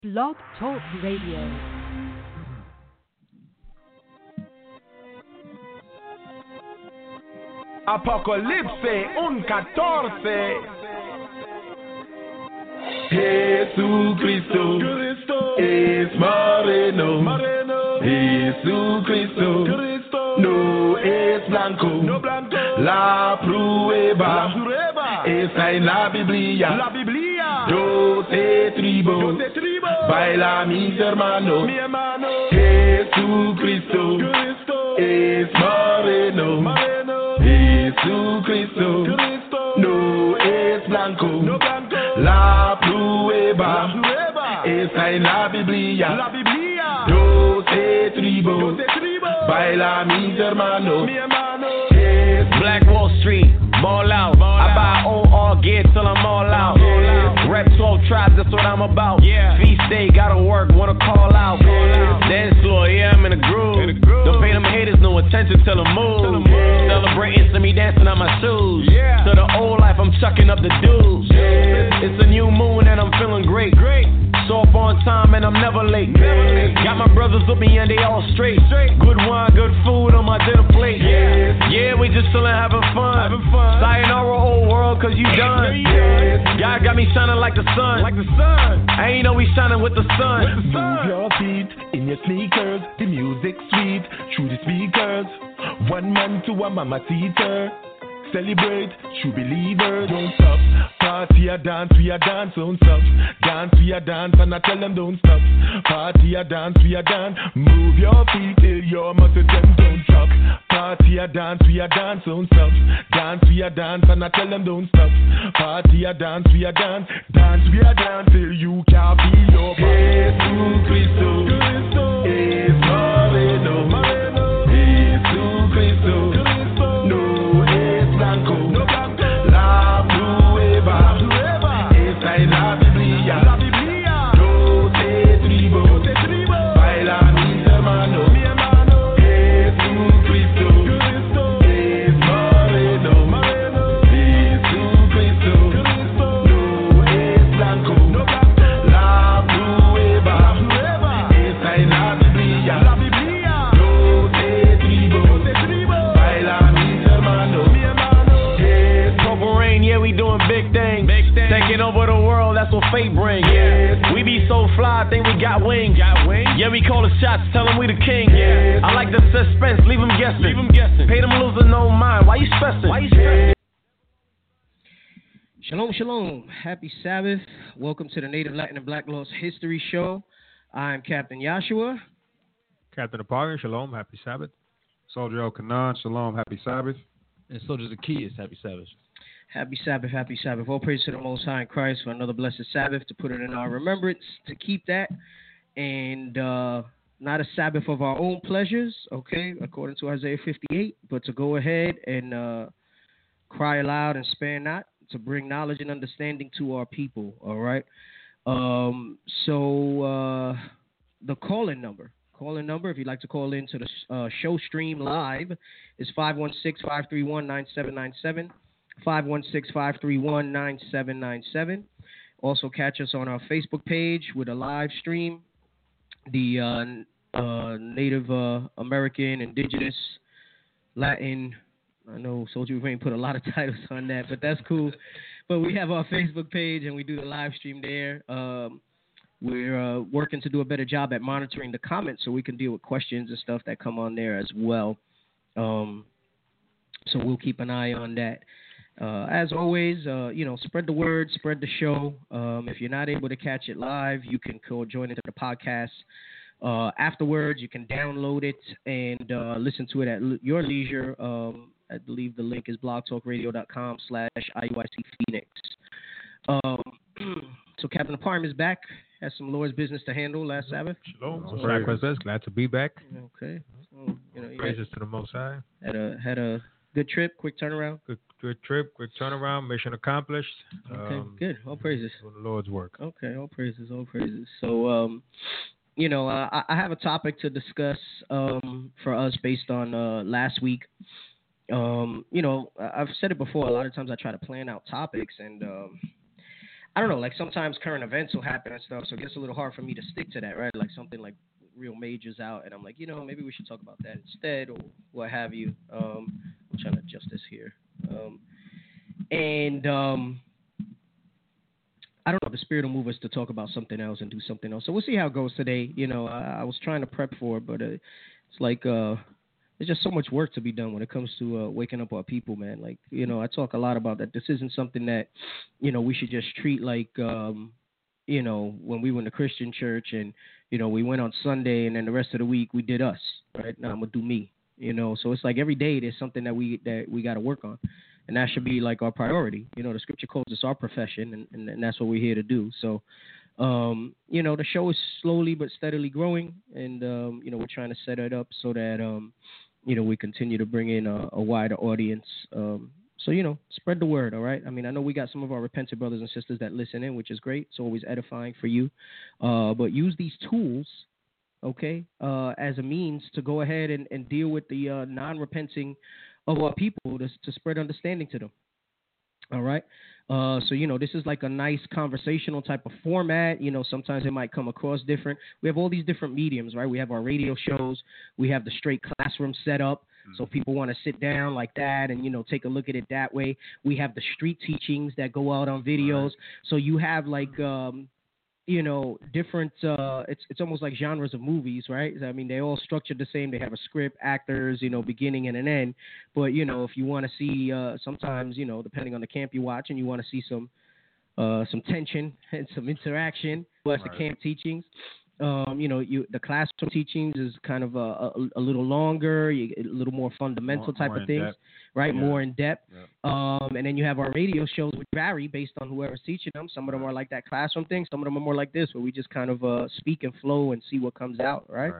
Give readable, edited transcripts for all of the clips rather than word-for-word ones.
Blog Talk Radio. Apocalipse 1:14. Jesucristo es moreno. Jesucristo no es blanco. La prueba está en la Biblia. 12 tribus. Baila mis hermanos. Jesucristo es moreno. Jesucristo no es blanco. La prueba está en la Biblia. 12 tribus. Baila mis hermanos. Black Wall Street, ball out. I buy all gear till I'm all out. Rep 12 tribes, that's what I'm about. Feast day, gotta work, wanna call out. Dance floor, yeah, I'm in a groove. Don't pay them haters no attention till the move. Celebrating, see me dancing on my shoes. To the old life, I'm chucking up the dudes. It's a new moon and I'm feeling great. Soft on time and I'm never late. Got my brothers with me and they all straight. Good wine, good food on my dinner plate. Yeah, we just chillin', having fun. Sayonara, old world, cause you done. God got me shining like the sun. I ain't know we shining with the sun. Move your feet in your sneakers. The music sweet through the speakers. One man to a mama teacher. Celebrate, true believers. Don't stop. Party a dance, we a dance, don't stop. Dance, we a dance, and I tell them don't stop. Party a dance, we a dance. Move your feet till your muscles them don't drop. Party a dance, we a dance, don't stop. Dance, we a dance, and I tell them don't stop. Party a dance, we a dance. Dance, we a dance till you can't feel your body. Jesucristo es moreno. Jesucristo no es blanco. La prueba está en la Biblia. 12 tribus. Baila mis hermanos. Jesucristo es moreno. Jesucristo no es blanco. La prueba está en la Biblia. 12 tribus. Baila mis hermanos. Purple rain, yeah, we doing big things. Taking over the world, that's what fate brings. We be so fly, think we got wings. Yeah, we call the shots, tell them we the king. I like the suspense, leave them guessing. Pay them losing no mind, why you stressing? Shalom, shalom. Happy Sabbath. Welcome to the Native Latin and Black Lost History Show. I'm Captain Yashua. Captain Aparian, shalom, happy Sabbath. Soldier El Kanan, shalom, happy Sabbath. And Soldier Zacchaeus, happy Sabbath. Happy Sabbath, happy Sabbath. All praise to the Most High in Christ for another blessed Sabbath, to put it in our remembrance, to keep that, and not a Sabbath of our own pleasures, okay, according to Isaiah 58, but to go ahead and cry aloud and spare not, to bring knowledge and understanding to our people, all right? So the call-in number, if you'd like to call in to the show stream live, is 516-531-9797. 516-531-9797. Also catch us on our Facebook page with a live stream. The Native American, Indigenous, Latin. I know Soldier Rain put a lot of titles on that, but that's cool. But we have our Facebook page and we do the live stream there. We're working to do a better job at monitoring the comments so we can deal with questions and stuff that come on there as well. So we'll keep an eye on that. As always, spread the word, spread the show. If you're not able to catch it live, you can join into the podcast. Afterwards, you can download it and listen to it at your leisure. I believe the link is blogtalkradio.com/IUIC Phoenix. So Captain Aparm is back. Has some Lord's business to handle last Sabbath. Shalom. Sacrifice, glad to be back. Okay. So, Praises to the Most High. Had a good trip, quick turnaround. Good trip, quick turnaround, mission accomplished. Okay, good. All praises. The Lord's work. Okay, all praises. So, I have a topic to discuss for us based on last week. I've said it before. A lot of times I try to plan out topics, and I don't know, like sometimes current events will happen and stuff, so it gets a little hard for me to stick to that, right? Like something like real majors out, and I'm like, maybe we should talk about that instead, or what have you. I'm trying to adjust this here, and I don't know. The spirit will move us to talk about something else and do something else. So we'll see how it goes today. I was trying to prep for it, but it's like there's just so much work to be done when it comes to waking up our people, man. Like, I talk a lot about that. This isn't something that, we should just treat like, when we went to Christian church and, we went on Sunday and then the rest of the week we did us, right? Now I'm going to do me, So it's like every day there's something that we got to work on. And that should be like our priority. The scripture calls us our profession, and that's what we're here to do. So, the show is slowly but steadily growing, and, we're trying to set it up so that, we continue to bring in a wider audience. So, spread the word, all right? I mean, I know we got some of our repentant brothers and sisters that listen in, which is great. It's always edifying for you. But use these tools, okay, as a means to go ahead and deal with the non-repenting of our people to spread understanding to them. All right. So, this is like a nice conversational type of format. Sometimes it might come across different. We have all these different mediums, right? We have our radio shows. We have the straight classroom set up. So people want to sit down like that and, take a look at it that way. We have the street teachings that go out on videos. Right. So you have like, different, it's almost like genres of movies, right? I mean, they all structured the same. They have a script, actors, beginning and an end. But, if you want to see, sometimes, depending on the camp you watch and you want to see some tension and some interaction, plus the camp teachings. The classroom teachings is kind of a little longer, a little more fundamental type of things, right? Yeah. More in depth. Yeah. And then you have our radio shows, which vary based on whoever's teaching them. Some of them are like that classroom thing. Some of them are more like this, where we just kind of speak and flow and see what comes out, right?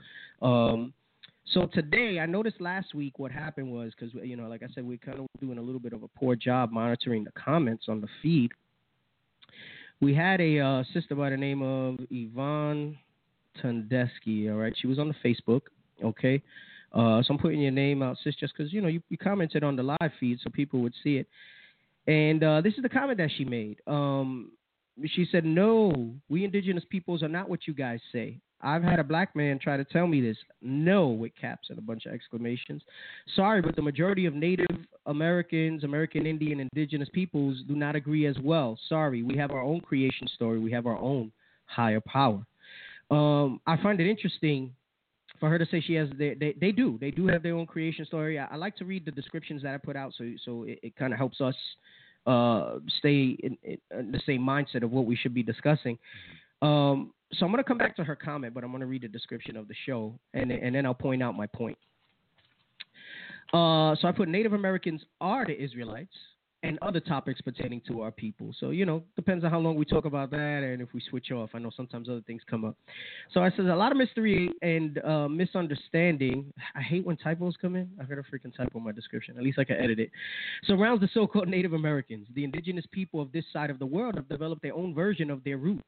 So today, I noticed last week what happened was, because, like I said, we kind of were doing a little bit of a poor job monitoring the comments on the feed. We had a sister by the name of Yvonne Tundesky, all right? She was on the Facebook, okay? So I'm putting your name out, sis, just because, you commented on the live feed so people would see it. And this is the comment that she made. She said, "No, we indigenous peoples are not what you guys say. I've had a black man try to tell me this. No," with caps and a bunch of exclamations. "Sorry, but the majority of Native Americans, American Indian, indigenous peoples do not agree as well. Sorry, we have our own creation story. We have our own higher power." I find it interesting for her to say she has they do have their own creation story. I like to read the descriptions that I put out, so it kind of helps us stay in the same mindset of what we should be discussing. So I'm going to come back to her comment, but I'm going to read the description of the show, and then I'll point out my point. So I put Native Americans are the Israelites and other topics pertaining to our people. So, depends on how long we talk about that and if we switch off. I know sometimes other things come up. So I said a lot of mystery and misunderstanding. I hate when typos come in. I heard a freaking typo in my description. At least I can edit it. Surrounds the so-called Native Americans. The indigenous people of this side of the world have developed their own version of their roots.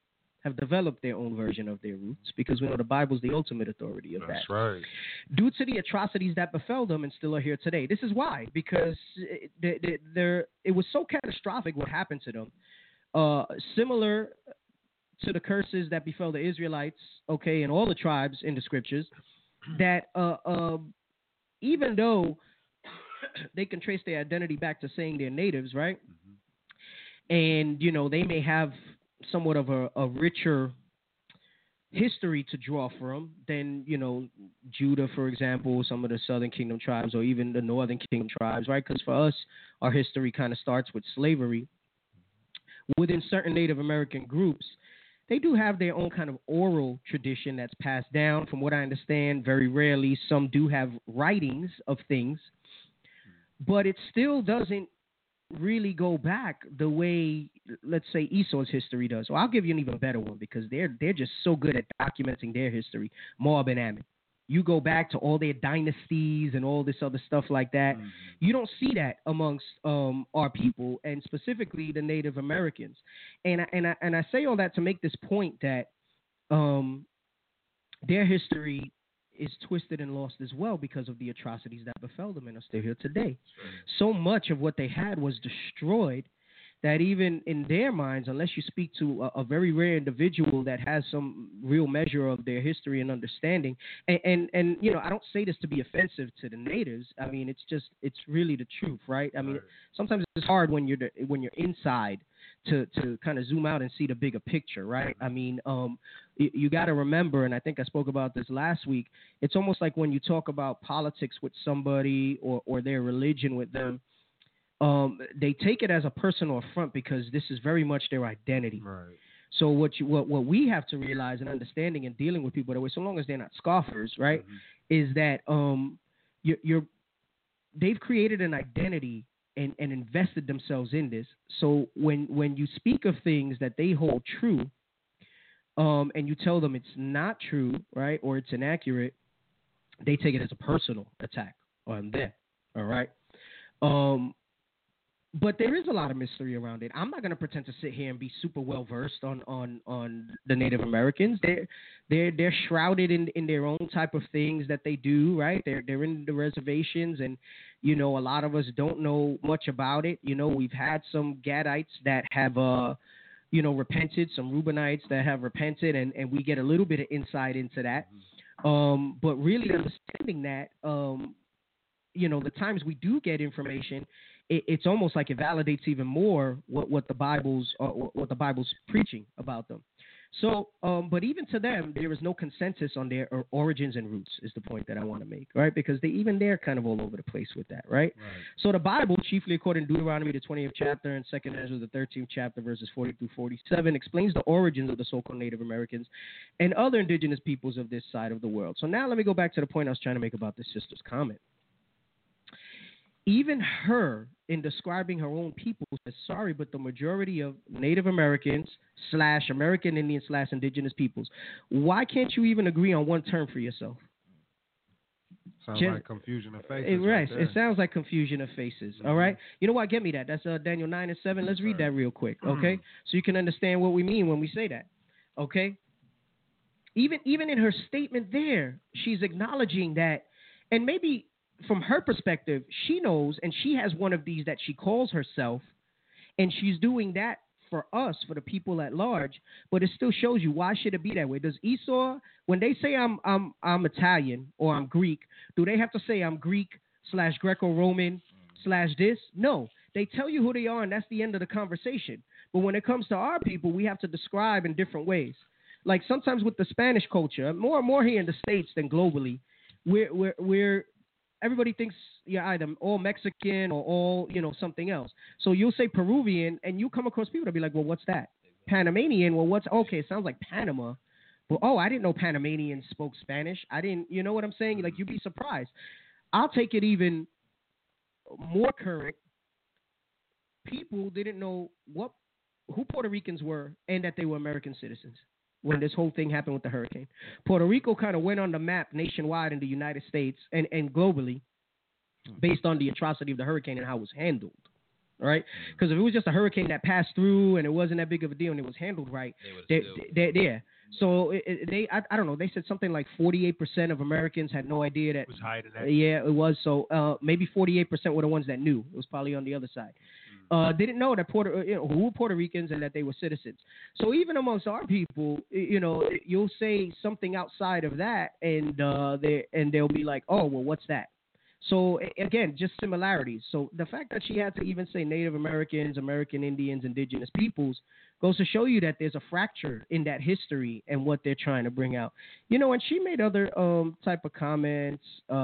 Because we know the Bible is the ultimate authority of that. That's right. Due to the atrocities that befell them and still are here today. This is why, because it was so catastrophic what happened to them. Similar to the curses that befell the Israelites, okay, and all the tribes in the scriptures, that even though they can trace their identity back to saying they're natives, right? And, they may have somewhat of a richer history to draw from than, Judah, for example, some of the Southern Kingdom tribes, or even the Northern Kingdom tribes, right? Because for us, our history kind of starts with slavery. Within certain Native American groups, they do have their own kind of oral tradition that's passed down. From what I understand, very rarely, some do have writings of things, but it still doesn't really go back the way, let's say, Esau's history does. So I'll give you an even better one, because they're just so good at documenting their history. Moab and Ammon. You go back to all their dynasties and all this other stuff like that. You don't see that amongst our people, and specifically the Native Americans. And I say all that to make this point that their history is twisted and lost as well because of the atrocities that befell them and are still here today. So much of what they had was destroyed that even in their minds, unless you speak to a very rare individual that has some real measure of their history and understanding, and you know, I don't say this to be offensive to the natives. I mean, it's really the truth, right? I mean, sometimes it's hard when you're inside to kind of zoom out and see the bigger picture, right? I mean, you got to remember, and I think I spoke about this last week, it's almost like when you talk about politics with somebody or their religion with them, they take it as a personal affront because this is very much their identity. Right. So what we have to realize and understanding and dealing with people that way, so long as they're not scoffers, right, is that they've created an identity and invested themselves in this. So when you speak of things that they hold true, and you tell them it's not true, right, or it's inaccurate, they take it as a personal attack on them. All right. But there is a lot of mystery around it. I'm not going to pretend to sit here and be super well versed on the Native Americans. They're shrouded in their own type of things that they do, right? They're in the reservations, and you know, a lot of us don't know much about it. You know, we've had some Gadites that have repented, some Reubenites that have repented, and we get a little bit of insight into that. But really understanding that, the times we do get information, it's almost like it validates even more what the Bible's preaching about them. So, but even to them, there is no consensus on their origins and roots, is the point that I want to make, right? Because they're kind of all over the place with that, right? So the Bible, chiefly according to Deuteronomy, the 20th chapter, and 2nd Ezra, the 13th chapter, verses 40 through 47, explains the origins of the so-called Native Americans and other indigenous peoples of this side of the world. So now let me go back to the point I was trying to make about this sister's comment. Even her, in describing her own people, says, sorry, but the majority of Native Americans / American Indians / indigenous peoples, why can't you even agree on one term for yourself? Sounds like confusion of faces. Right. It sounds like confusion of faces. All right. You know what? Get me that. That's Daniel 9:7. Let's read that real quick. Okay. So you can understand what we mean when we say that. Okay. Even in her statement there, she's acknowledging that, and maybe from her perspective, she knows, and she has one of these that she calls herself, and she's doing that for us, for the people at large. But it still shows you, why should it be that way? Does Esau, when they say I'm Italian or I'm Greek, do they have to say I'm Greek / Greco-Roman / this? No, they tell you who they are, and that's the end of the conversation. But when it comes to our people, we have to describe in different ways. Like sometimes with the Spanish culture, more and more here in the States than globally, we're everybody thinks you're either all Mexican or all, something else. So you'll say Peruvian, and you come across people that'll be like, well, what's that? Panamanian, well, okay, it sounds like Panama. Well, I didn't know Panamanians spoke Spanish. I didn't, you know what I'm saying? Like, you'd be surprised. I'll take it even more current. People didn't know who Puerto Ricans were and that they were American citizens when this whole thing happened with the hurricane. Puerto Rico kind of went on the map nationwide in the United States and globally based on the atrocity of the hurricane and how it was handled, right? Because if it was just a hurricane that passed through and it wasn't that big of a deal and it was handled right, yeah. So I don't know, they said something like 48% of Americans had no idea that. It was hiding that. Yeah, it was. So maybe 48% were the ones that knew. It was probably on the other side. Didn't know that who were Puerto Ricans and that they were citizens. So even amongst our people, you'll say something outside of that, and they'll be like, oh, well, what's that? So again, just similarities. So the fact that she had to even say Native Americans, American Indians, indigenous peoples goes to show you that there's a fracture in that history and what they're trying to bring out. And she made other type of comments.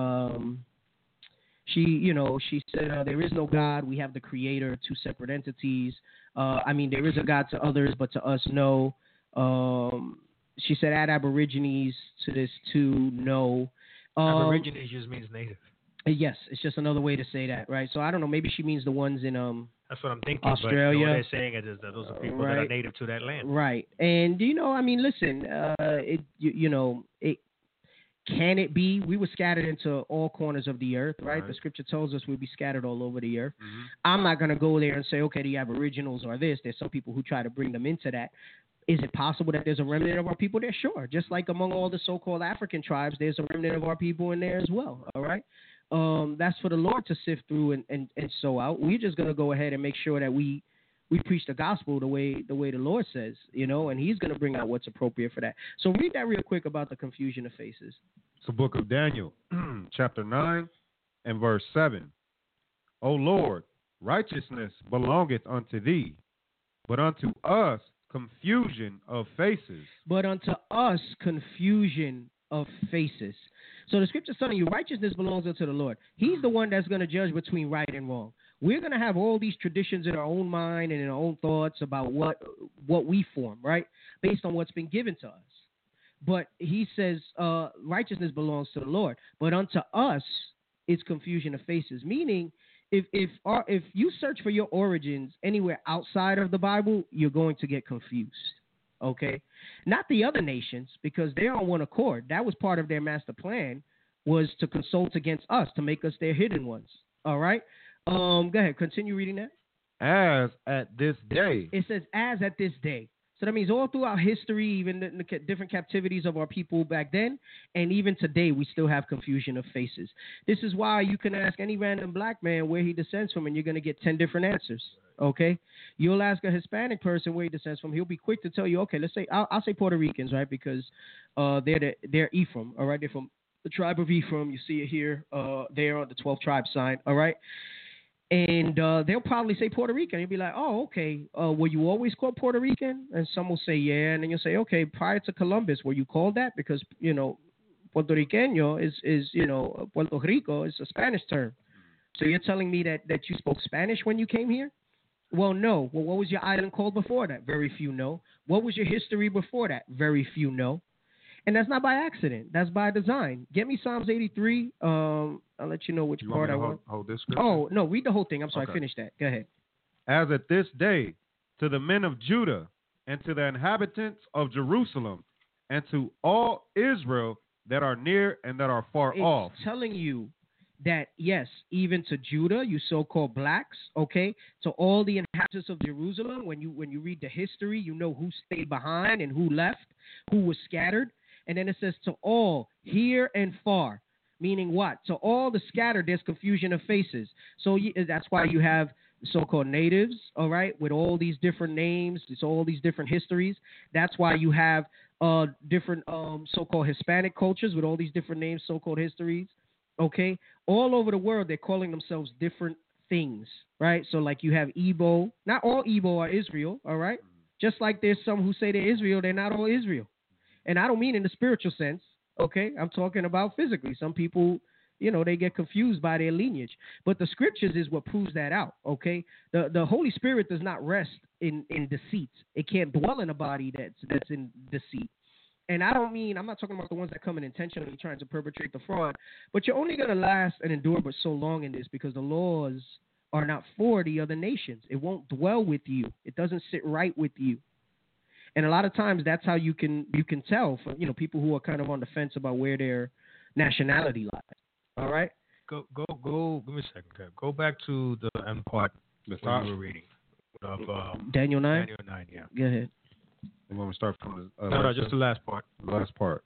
She said, there is no God. We have the creator, two separate entities. There is a God to others, but to us, no. She said, add Aborigines to this too, no. Aborigines just means native. Yes, it's just another way to say that, right? So I don't know. Maybe she means the ones in that's what I'm thinking. Australia. But they're saying is that those are people that are native to that land. Right. And, listen, can it be? We were scattered into all corners of the earth, right? The scripture tells us we'll be scattered all over the earth. I'm not going to go there and say, okay, the Aboriginals are this. There's some people who try to bring them into that. Is it possible that there's a remnant of our people there? Sure. Just like among all the so-called African tribes, there's a remnant of our people in there as well, all right? That's for the Lord to sift through and sow out. We're just going to go ahead and make sure that we we preach the gospel the way the Lord says, and He's going to bring out what's appropriate for that. So read that real quick about the confusion of faces. It's the book of Daniel, chapter 9 and verse 7. O Lord, righteousness belongeth unto thee, but unto us confusion of faces. But unto us confusion of faces. So the scripture's telling you righteousness belongs unto the Lord. He's the one that's going to judge between right and wrong. We're going to have all these traditions in our own mind and in our own thoughts about what we form, right, based on what's been given to us. But he says righteousness belongs to the Lord. But unto us, it's confusion of faces. Meaning, if you search for your origins anywhere outside of the Bible, you're going to get confused. Okay? Not the other nations, because they're on one accord. That was part of their master plan, was to consult against us, to make us their hidden ones. All right? Go ahead. Continue reading that. As at this day. It says, as at this day. So that means all throughout history, even the different captivities of our people back then, and even today, we still have confusion of faces. This is why you can ask any random black man where he descends from, and you're going to get 10 different answers. Okay? You'll ask a Hispanic person where he descends from. He'll be quick to tell you, okay, let's say, I'll say Puerto Ricans, right? Because they're Ephraim, all right? They're from the tribe of Ephraim. You see it here. They're on the 12th tribe sign, all right? And they'll probably say Puerto Rican. You'll be like, oh, okay. Were you always called Puerto Rican? And some will say, yeah. And then you'll say, okay, prior to Columbus, were you called that? Because, Puerto Riqueño is Puerto Rico is a Spanish term. So you're telling me that you spoke Spanish when you came here? Well, no. Well, what was your island called before that? Very few know. What was your history before that? Very few know. And that's not by accident. That's by design. Get me Psalms 83. I'll let you know which part I want. Hold this scripture? Oh, no, read the whole thing. I'm sorry, Okay. Finish that. Go ahead. As at this day, to the men of Judah and to the inhabitants of Jerusalem and to all Israel that are near and that are far off. It's telling you that, yes, even to Judah, you so-called blacks, okay, to all the inhabitants of Jerusalem, when you read the history, you know who stayed behind and who left, who was scattered. And then it says to all, here and far, meaning what? To all the scattered, there's confusion of faces. So that's why you have so-called natives, all right, with all these different names, it's all these different histories. That's why you have different so-called Hispanic cultures with all these different names, so-called histories, okay? All over the world, they're calling themselves different things, right? So like you have Igbo. Not all Igbo are Israel, all right? Just like there's some who say they're Israel, they're not all Israel. And I don't mean in the spiritual sense, okay? I'm talking about physically. Some people, they get confused by their lineage. But the scriptures is what proves that out, okay? The Holy Spirit does not rest in deceit. It can't dwell in a body that's in deceit. And I'm not talking about the ones that come in intentionally trying to perpetrate the fraud, but you're only going to last and endure but so long in this because the laws are not for the other nations. It won't dwell with you. It doesn't sit right with you. And a lot of times that's how you can tell from people who are kind of on the fence about where their nationality lies. All right? Go. Give me a second, Kev. Go back to the end part that we were reading of Daniel 9. Daniel 9, yeah. Go ahead. And when we start from the No, just the last part. The last part.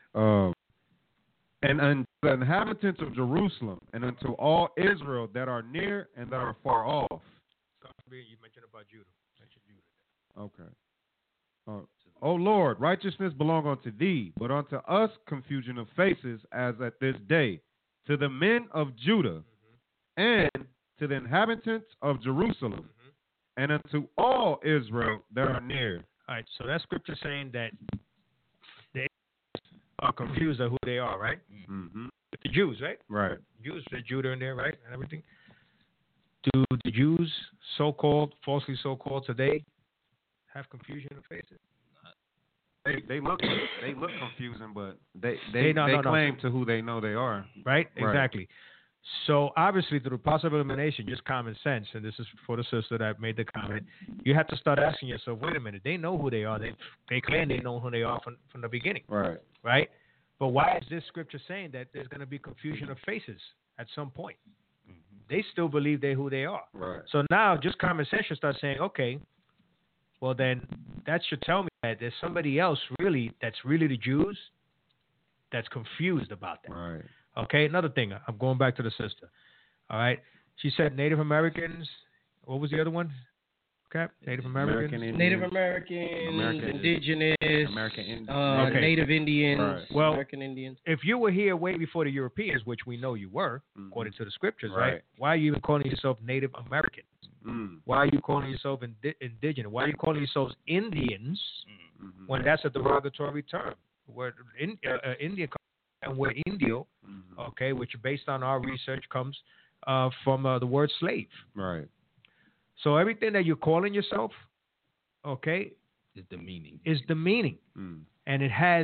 And the inhabitants of Jerusalem and unto all Israel that are near and that are far off. You mentioned about Judah. Okay. O Lord, righteousness belong unto thee, but unto us confusion of faces as at this day, to the men of Judah and to the inhabitants of Jerusalem and unto all Israel that are near. All right, so that scripture saying that they are confused of who they are, right? Mm-hmm. The Jews, right? Right. Jews, the Judah in there, right? And everything. Do the Jews, falsely so-called today, have confusion of faces? They look confusing, but they claim to who they know they are. Right? Exactly. So obviously, through the process of elimination, just common sense, and this is for the sister that made the comment, you have to start asking yourself, wait a minute, they know who they are. They claim they know who they are from the beginning. Right. Right? But why is this scripture saying that there's going to be confusion of faces at some point? They still believe they're who they are. Right. So now, just common sense should start saying, okay, well then that should tell me that there's somebody else that's really the Jews that's confused about that. Right. Okay, another thing. I'm going back to the sister. All right. She said Native Americans. What was the other one? Cap? Native Americans? Native Americans, Indigenous, Okay. Native Indians, Right. Well, American Indians. if you were here way before the Europeans, which we know you were, according to the scriptures, right? Right. Why are you even calling yourself Native American? Why are you calling yourself indigenous? Why are you calling yourselves Indians when that's a derogatory term? Where Indian and we're Indio, okay, which based on our research comes from the word slave. Right. So everything that you're calling yourself, okay, Is the meaning. And it has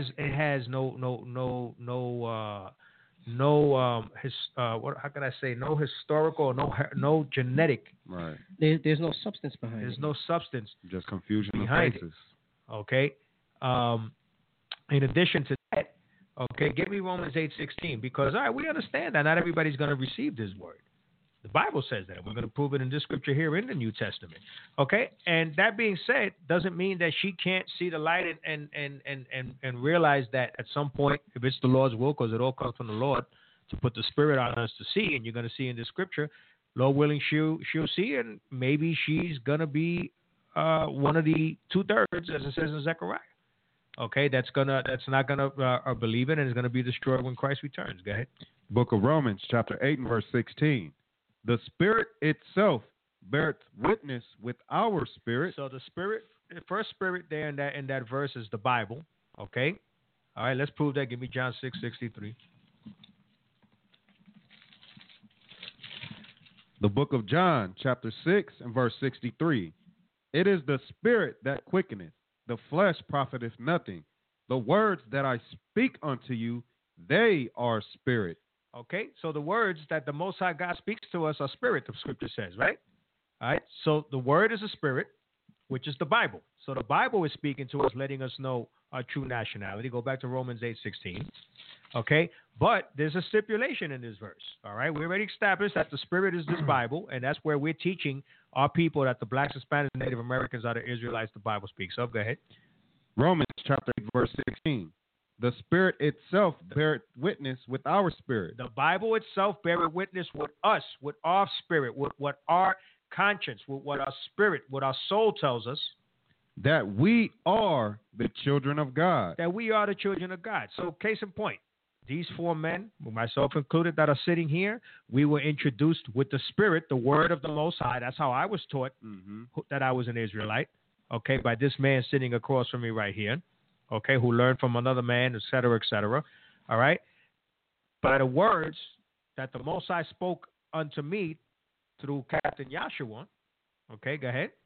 how can I say, no historical, no genetic. Right. There's no substance behind There's it. no substance Just confusion of behind faces. okay. In addition to that, okay, give me Romans 8:16, because all right, we understand that not everybody's going to receive this word. The Bible says that. We're going to prove it in this scripture here in the New Testament. Okay? And that being said, doesn't mean that she can't see the light and realize that at some point, if it's the Lord's will, because it all comes from the Lord, to put the Spirit on us to see, and you're going to see in this scripture, Lord willing, she'll see, and maybe she's going to be one of the 2/3, as it says in Zechariah. Okay? That's not going to believe it and is going to be destroyed when Christ returns. Go ahead. Book of Romans, chapter 8 and verse 16. The Spirit itself beareth witness with our spirit. So the first spirit there in that verse is the Bible. Okay? All right, let's prove that. Give me John 6:63. The book of John, chapter 6 and verse 63. It is the Spirit that quickeneth, the flesh profiteth nothing. The words that I speak unto you, they are spirit. Okay, so the words that the Most High God speaks to us are spirit, the scripture says, right? All right, so the word is a spirit, which is the Bible. So the Bible is speaking to us, letting us know our true nationality. Go back to Romans 8:16. Okay, but there's a stipulation in this verse. All right, we already established that the spirit is this Bible, and that's where we're teaching our people that the blacks, Hispanics, and Native Americans are the Israelites the Bible speaks of. Go ahead. Romans chapter 8, verse 16. The Spirit itself beareth witness with our spirit. The Bible itself beareth witness with us, with our spirit, with what our conscience, with what our spirit, what our soul tells us. That we are the children of God. That we are the children of God. So case in point, these 4 men, myself included, that are sitting here, we were introduced with the Spirit, the word of the Most High. That's how I was taught that I was an Israelite, okay, by this man sitting across from me right here. Okay, who learned from another man, et cetera, all right? By the words that the Most High spoke unto me through Captain Yahshua. Okay, go ahead.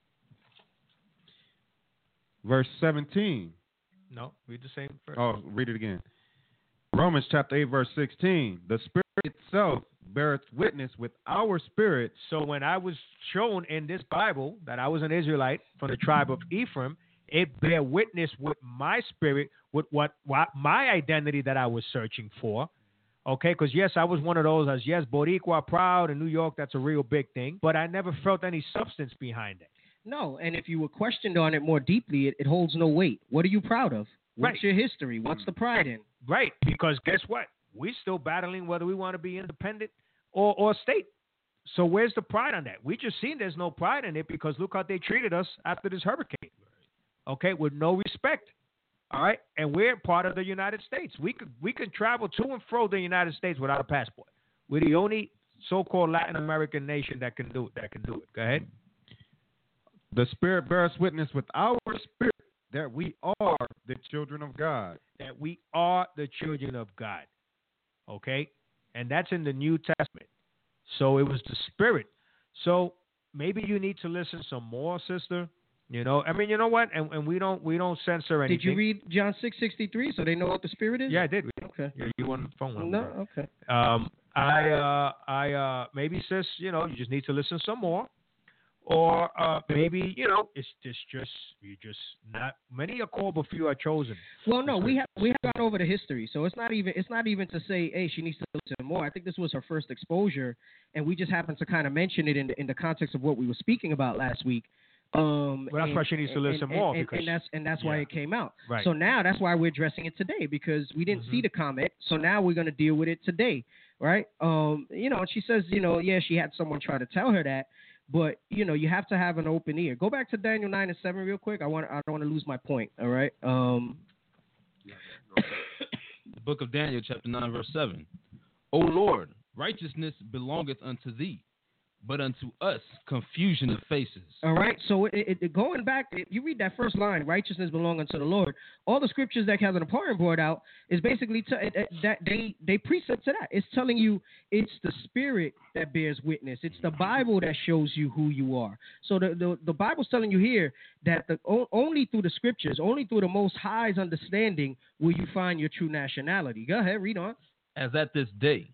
Verse 17. No, read the same verse. Oh, read it again. Romans chapter 8, verse 16. The Spirit itself beareth witness with our spirit. So when I was shown in this Bible that I was an Israelite from the tribe of Ephraim, it bear witness with my spirit, with what my identity that I was searching for. Okay, because yes, I was one of those as yes, Boricua, proud in New York, that's a real big thing, but I never felt any substance behind it. No, and if you were questioned on it more deeply, it holds no weight. What are you proud of? What's your history? What's the pride in? Right, because guess what? We're still battling whether we want to be independent or state. So where's the pride on that? We just seen there's no pride in it because look how they treated us after this hurricane. Okay, with no respect. All right, and we're part of the United States. We can travel to and fro the United States without a passport. We're the only so-called Latin American nation that can do it. Go ahead. The Spirit bears witness with our spirit that we are the children of God. That we are the children of God. Okay, and that's in the New Testament. So it was the Spirit. So maybe you need to listen some more, sister. You know, I mean, you know what? And we don't censor anything. Did you read John 6:63 so they know what the Spirit is? Yeah, I did. Okay. Yeah, you on the phone? No, okay. I maybe sis, you know, you just need to listen some more, or maybe you know, it's just you just not many are called, but few are chosen. Well, no, we have gone over the history, so it's not even to say, hey, she needs to listen more. I think this was her first exposure, and we just happened to kind of mention it in the context of what we were speaking about last week. Well, that's why she needs to listen more, because that's why it came out. Right. So now that's why we're addressing it today, because we didn't see the comment. So now we're going to deal with it today, right? You know, and she says, you know, yeah, she had someone try to tell her that, But you have to have an open ear. Go back to Daniel 9:7 real quick. I don't want to lose my point. All right. The book of Daniel, chapter 9, verse 7. O Lord, righteousness belongeth unto thee, but unto us confusion of faces. All right. So going back, you read that first line, righteousness belong unto the Lord. All the scriptures that Kevin Apartment brought out is basically that they precept to that. It's telling you it's the Spirit that bears witness. It's the Bible that shows you who you are. So the Bible's telling you here that only through the scriptures, only through the Most High's understanding will you find your true nationality. Go ahead, read on. As at this day.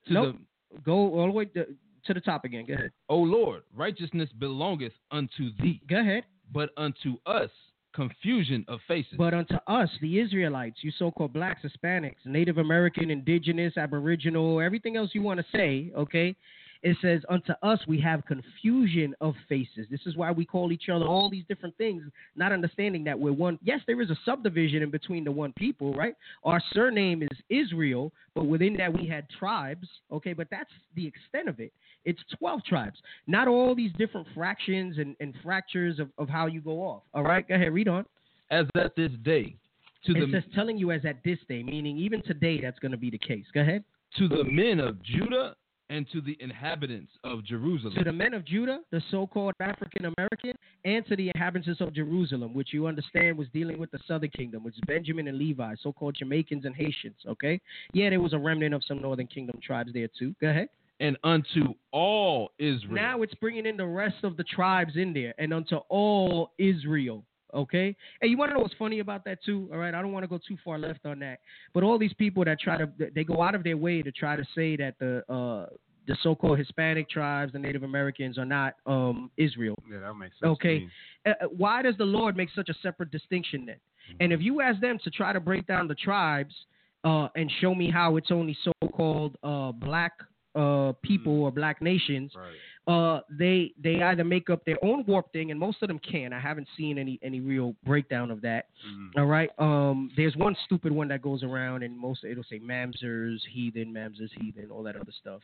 Go all the way to the top again. Go ahead. O Lord, righteousness belongeth unto thee. Go ahead. But unto us confusion of faces. But unto us, the Israelites, you so-called blacks, Hispanics, Native American, indigenous, aboriginal, everything else you want to say, okay? It says, unto us we have confusion of faces. This is why we call each other all these different things, not understanding that we're one. Yes, there is a subdivision in between the one people, right? Our surname is Israel, but within that we had tribes, okay? But that's the extent of it. It's 12 tribes, not all these different fractions and fractures of how you go off. All right, go ahead, read on. As at this day. It says telling you as at this day, meaning even today that's going to be the case. Go ahead. To the men of Judah and to the inhabitants of Jerusalem. To the men of Judah, the so-called African American, and to the inhabitants of Jerusalem, which you understand was dealing with the southern kingdom, which is Benjamin and Levi, so-called Jamaicans and Haitians, okay? Yeah, there was a remnant of some northern kingdom tribes there too. Go ahead. And unto all Israel. Now it's bringing in the rest of the tribes in there, and unto all Israel. Okay? And you want to know what's funny about that too? All right, I don't want to go too far left on that. But all these people that they go out of their way to try to say that the so-called Hispanic tribes, the Native Americans are not Israel. Yeah, that makes sense. Okay. Why does the Lord make such a separate distinction then? Mm-hmm. And if you ask them to try to break down the tribes and show me how it's only so-called black people or black nations, right. They either make up their own warped thing, and most of them can. I haven't seen any real breakdown of that. All right. There's one stupid one that goes around, and it'll say Mamzers, heathen, all that other stuff.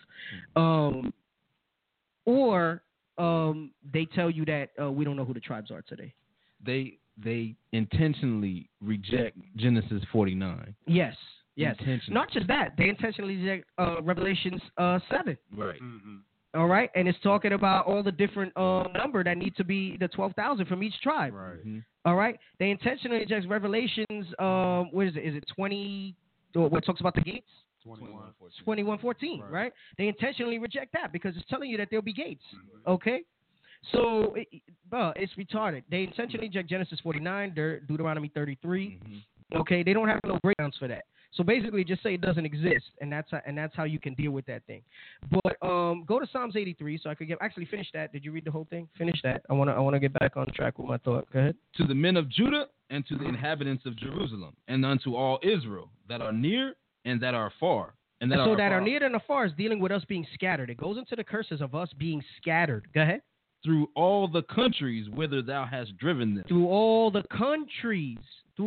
Or they tell you that we don't know who the tribes are today. They intentionally reject Genesis 49. Yes. Yes. Not just that. They intentionally reject Revelations 7. Right. Mm-hmm. All right. And it's talking about all the different number that need to be the 12,000 from each tribe. Right. Mm-hmm. All right. They intentionally reject Revelations, what is it? Is it 20, what talks about the gates? 21:14, right? They intentionally reject that because it's telling you that there'll be gates. Mm-hmm. Okay. So, it's retarded. They intentionally reject Genesis 49, Deuteronomy 33. Mm-hmm. Okay. They don't have no breakdowns for that. So basically, just say it doesn't exist, and that's how you can deal with that thing. But go to Psalms 83, so I could finish that. Did you read the whole thing? Finish that. I wanna get back on track with my thought. Go ahead. To the men of Judah and to the inhabitants of Jerusalem, and unto all Israel that are near and that are far, and that are near and afar is dealing with us being scattered. It goes into the curses of us being scattered. Go ahead. Through all the countries whither thou hast driven them. Through all the countries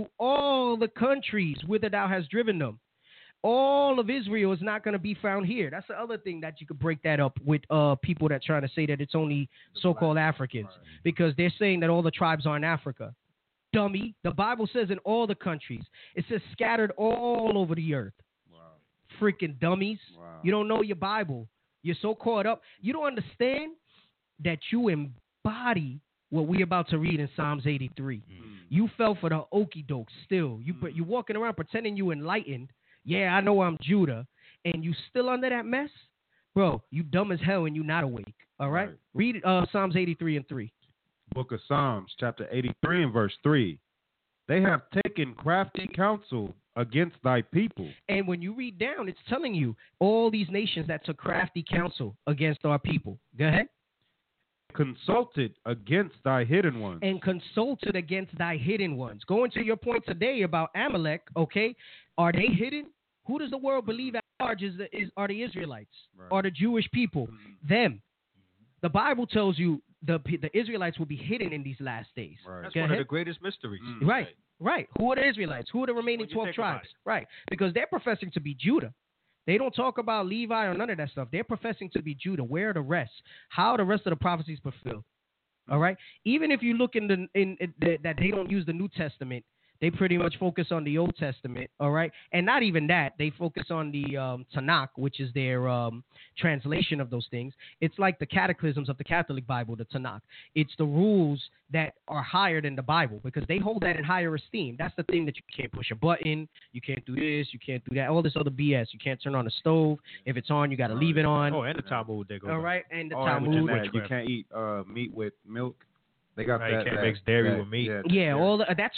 whither thou hast driven them. All of Israel is not going to be found here. That's the other thing that you could break that up with people that trying to say that it's only so-called Africans, because they're saying that all the tribes are in Africa. Dummy. The Bible says in all the countries. It says scattered all over the earth. Wow. Freaking dummies. Wow. You don't know your Bible. You're so caught up. You don't understand that you embody what we're about to read in Psalms 83. You fell for the okie doke still. You're walking around pretending you enlightened. Yeah, I know I'm Judah. And you still under that mess? Bro, you dumb as hell and you not awake. All right? Read Psalms 83 and 3. Book of Psalms, chapter 83 and verse 3. They have taken crafty counsel against thy people. And when you read down, it's telling you all these nations that took crafty counsel against our people. Go ahead. Consulted against thy hidden ones. And consulted against thy hidden ones. Going to your point today about Amalek, okay, are they hidden? Who does the world believe at large are the Israelites? Right. Are the Jewish people? Them. The Bible tells you the Israelites will be hidden in these last days. Right. That's one of the greatest mysteries. Right. Who are the Israelites? Who are the remaining 12 tribes? Right. Because they're professing to be Judah. They don't talk about Levi or none of that stuff. They're professing to be Judah. Where are the rest? How are the rest of the prophecies fulfilled? All right. Even if you look in that they don't use the New Testament, they pretty much focus on the Old Testament. All right. And not even that. They focus on the Tanakh, which is their translation of those things. It's like the cataclysms of the Catholic Bible, the Tanakh. It's the rules that are higher than the Bible because they hold that in higher esteem. That's the thing that you can't push a button. You can't do this. You can't do that. All this other BS. You can't turn on the stove. If it's on, you got to leave it on. Oh, and the Talmud. They go. All right. And the and Talmud. you can't eat meat with milk. They got Right, that. you can't mix dairy with meat. Yeah, all that's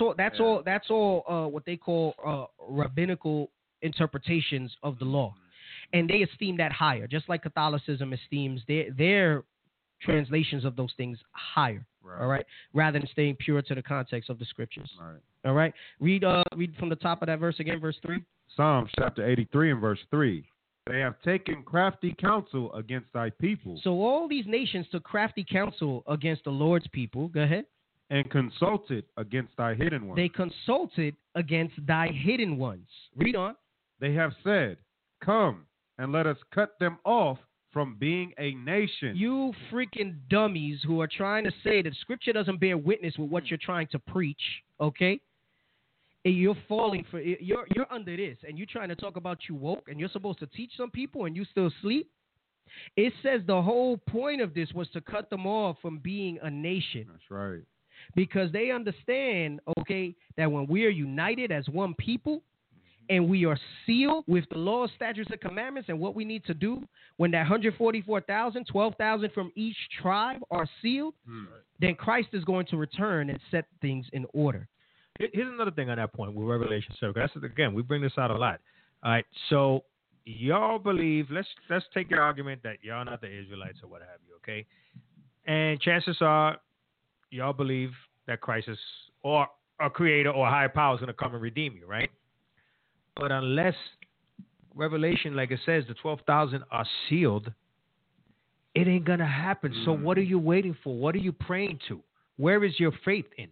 all what they call rabbinical interpretations of the law, and they esteem that higher, just like Catholicism esteems their translations of those things higher. Right. All right, rather than staying pure to the context of the scriptures. Right. All right, read from the top of that verse again, verse 3. Psalms chapter 83 and verse 3. They have taken crafty counsel against thy people. So all these nations took crafty counsel against the Lord's people. Go ahead. And consulted against thy hidden ones. They consulted against thy hidden ones. Read on. They have said, come and let us cut them off from being a nation. You freaking dummies who are trying to say that Scripture doesn't bear witness with what you're trying to preach, okay? And you're falling for it. You're under this, and you're trying to talk about you woke, and you're supposed to teach some people, and you still sleep. It says the whole point of this was to cut them off from being a nation. That's right. Because they understand, okay, that when we are united as one people, and we are sealed with the law, statutes, and commandments, and what we need to do when that 144,000, 12,000 from each tribe are sealed, then Christ is going to return and set things in order. Here's another thing on that point with Revelation 7. That's, again, we bring this out a lot. All right, so y'all believe, let's take your argument that y'all not the Israelites or what have you, okay? And chances are y'all believe that Christ is, or a creator or a higher power is going to come and redeem you, right? But unless Revelation, like it says, the 12,000 are sealed, it ain't going to happen. So what are you waiting for? What are you praying to? Where is your faith in?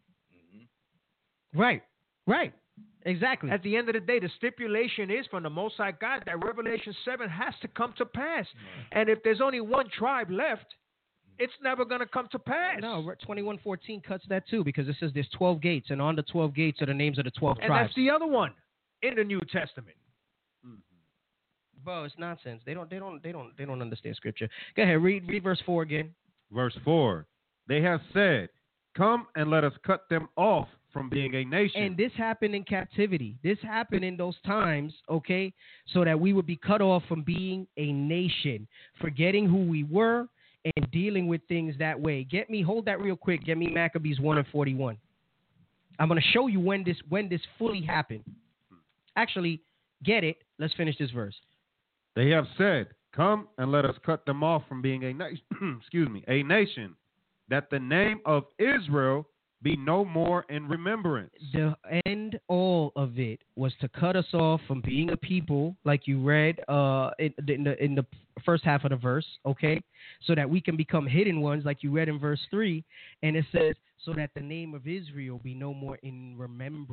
Right. Exactly. At the end of the day, the stipulation is from the Most High God that Revelation 7 has to come to pass. And if there's only one tribe left, it's never going to come to pass. No, 21:14 cuts that too because it says there's 12 gates, and on the 12 gates are the names of the 12 and tribes. That's the other one in the New Testament. Bro, it's nonsense. They don't understand Scripture. Go ahead, read verse 4 again. Verse 4. They have said, come and let us cut them off from being a nation. And this happened in captivity. This happened in those times, okay, so that we would be cut off from being a nation, forgetting who we were and dealing with things that way. Hold that real quick. Get me Maccabees 1:41. I'm going to show you when this fully happened. Actually, get it. Let's finish this verse. They have said, come and let us cut them off from being a nation, a nation, that the name of Israel be no more in remembrance. The end all of it was to cut us off from being a people, like you read in the first half of the verse, okay? So that we can become hidden ones, like you read in verse 3. And it says, so that the name of Israel be no more in remembrance.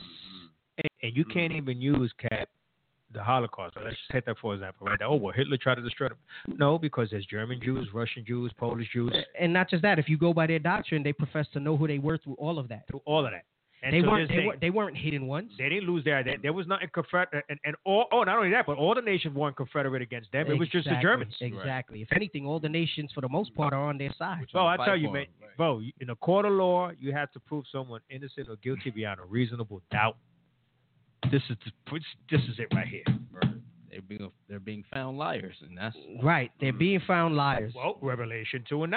And you can't even use, Cap, the Holocaust. Let's just take that for example, right? Oh, well, Hitler tried to destroy them. No, because there's German Jews, Russian Jews, Polish Jews. And not just that. If you go by their doctrine, they profess to know who they were through all of that. And they weren't hidden ones. They didn't lose their identity. There was nothing confederate, and not only that, but all the nations weren't confederate against them. It was just the Germans. Exactly. Right. If anything, all the nations, for the most part, are on their side. Well, I tell you, man, Bo, in a court of law, you have to prove someone innocent or guilty beyond a reasonable doubt. This is it right here. They're being found liars, and that's right. They're being found liars. Well, Revelation 2:9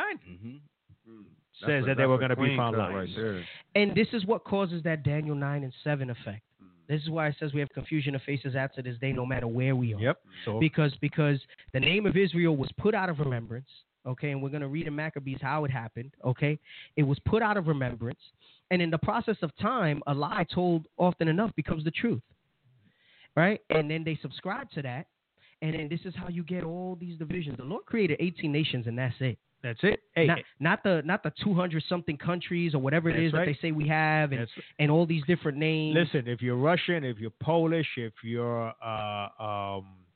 says that they were going to be found liars. Right. And this is what causes that Daniel 9:7 effect. This is why it says we have confusion of faces after this day, no matter where we are. Yep. So because the name of Israel was put out of remembrance. Okay, and we're going to read in Maccabees how it happened. Okay, it was put out of remembrance. And in the process of time, a lie told often enough becomes the truth, right? And then they subscribe to that, and then this is how you get all these divisions. The Lord created 18 nations, and that's it. That's it. Hey, not the 200-something countries or whatever it is that they say we have, and all these different names. Listen, if you're Russian, if you're Polish, if you're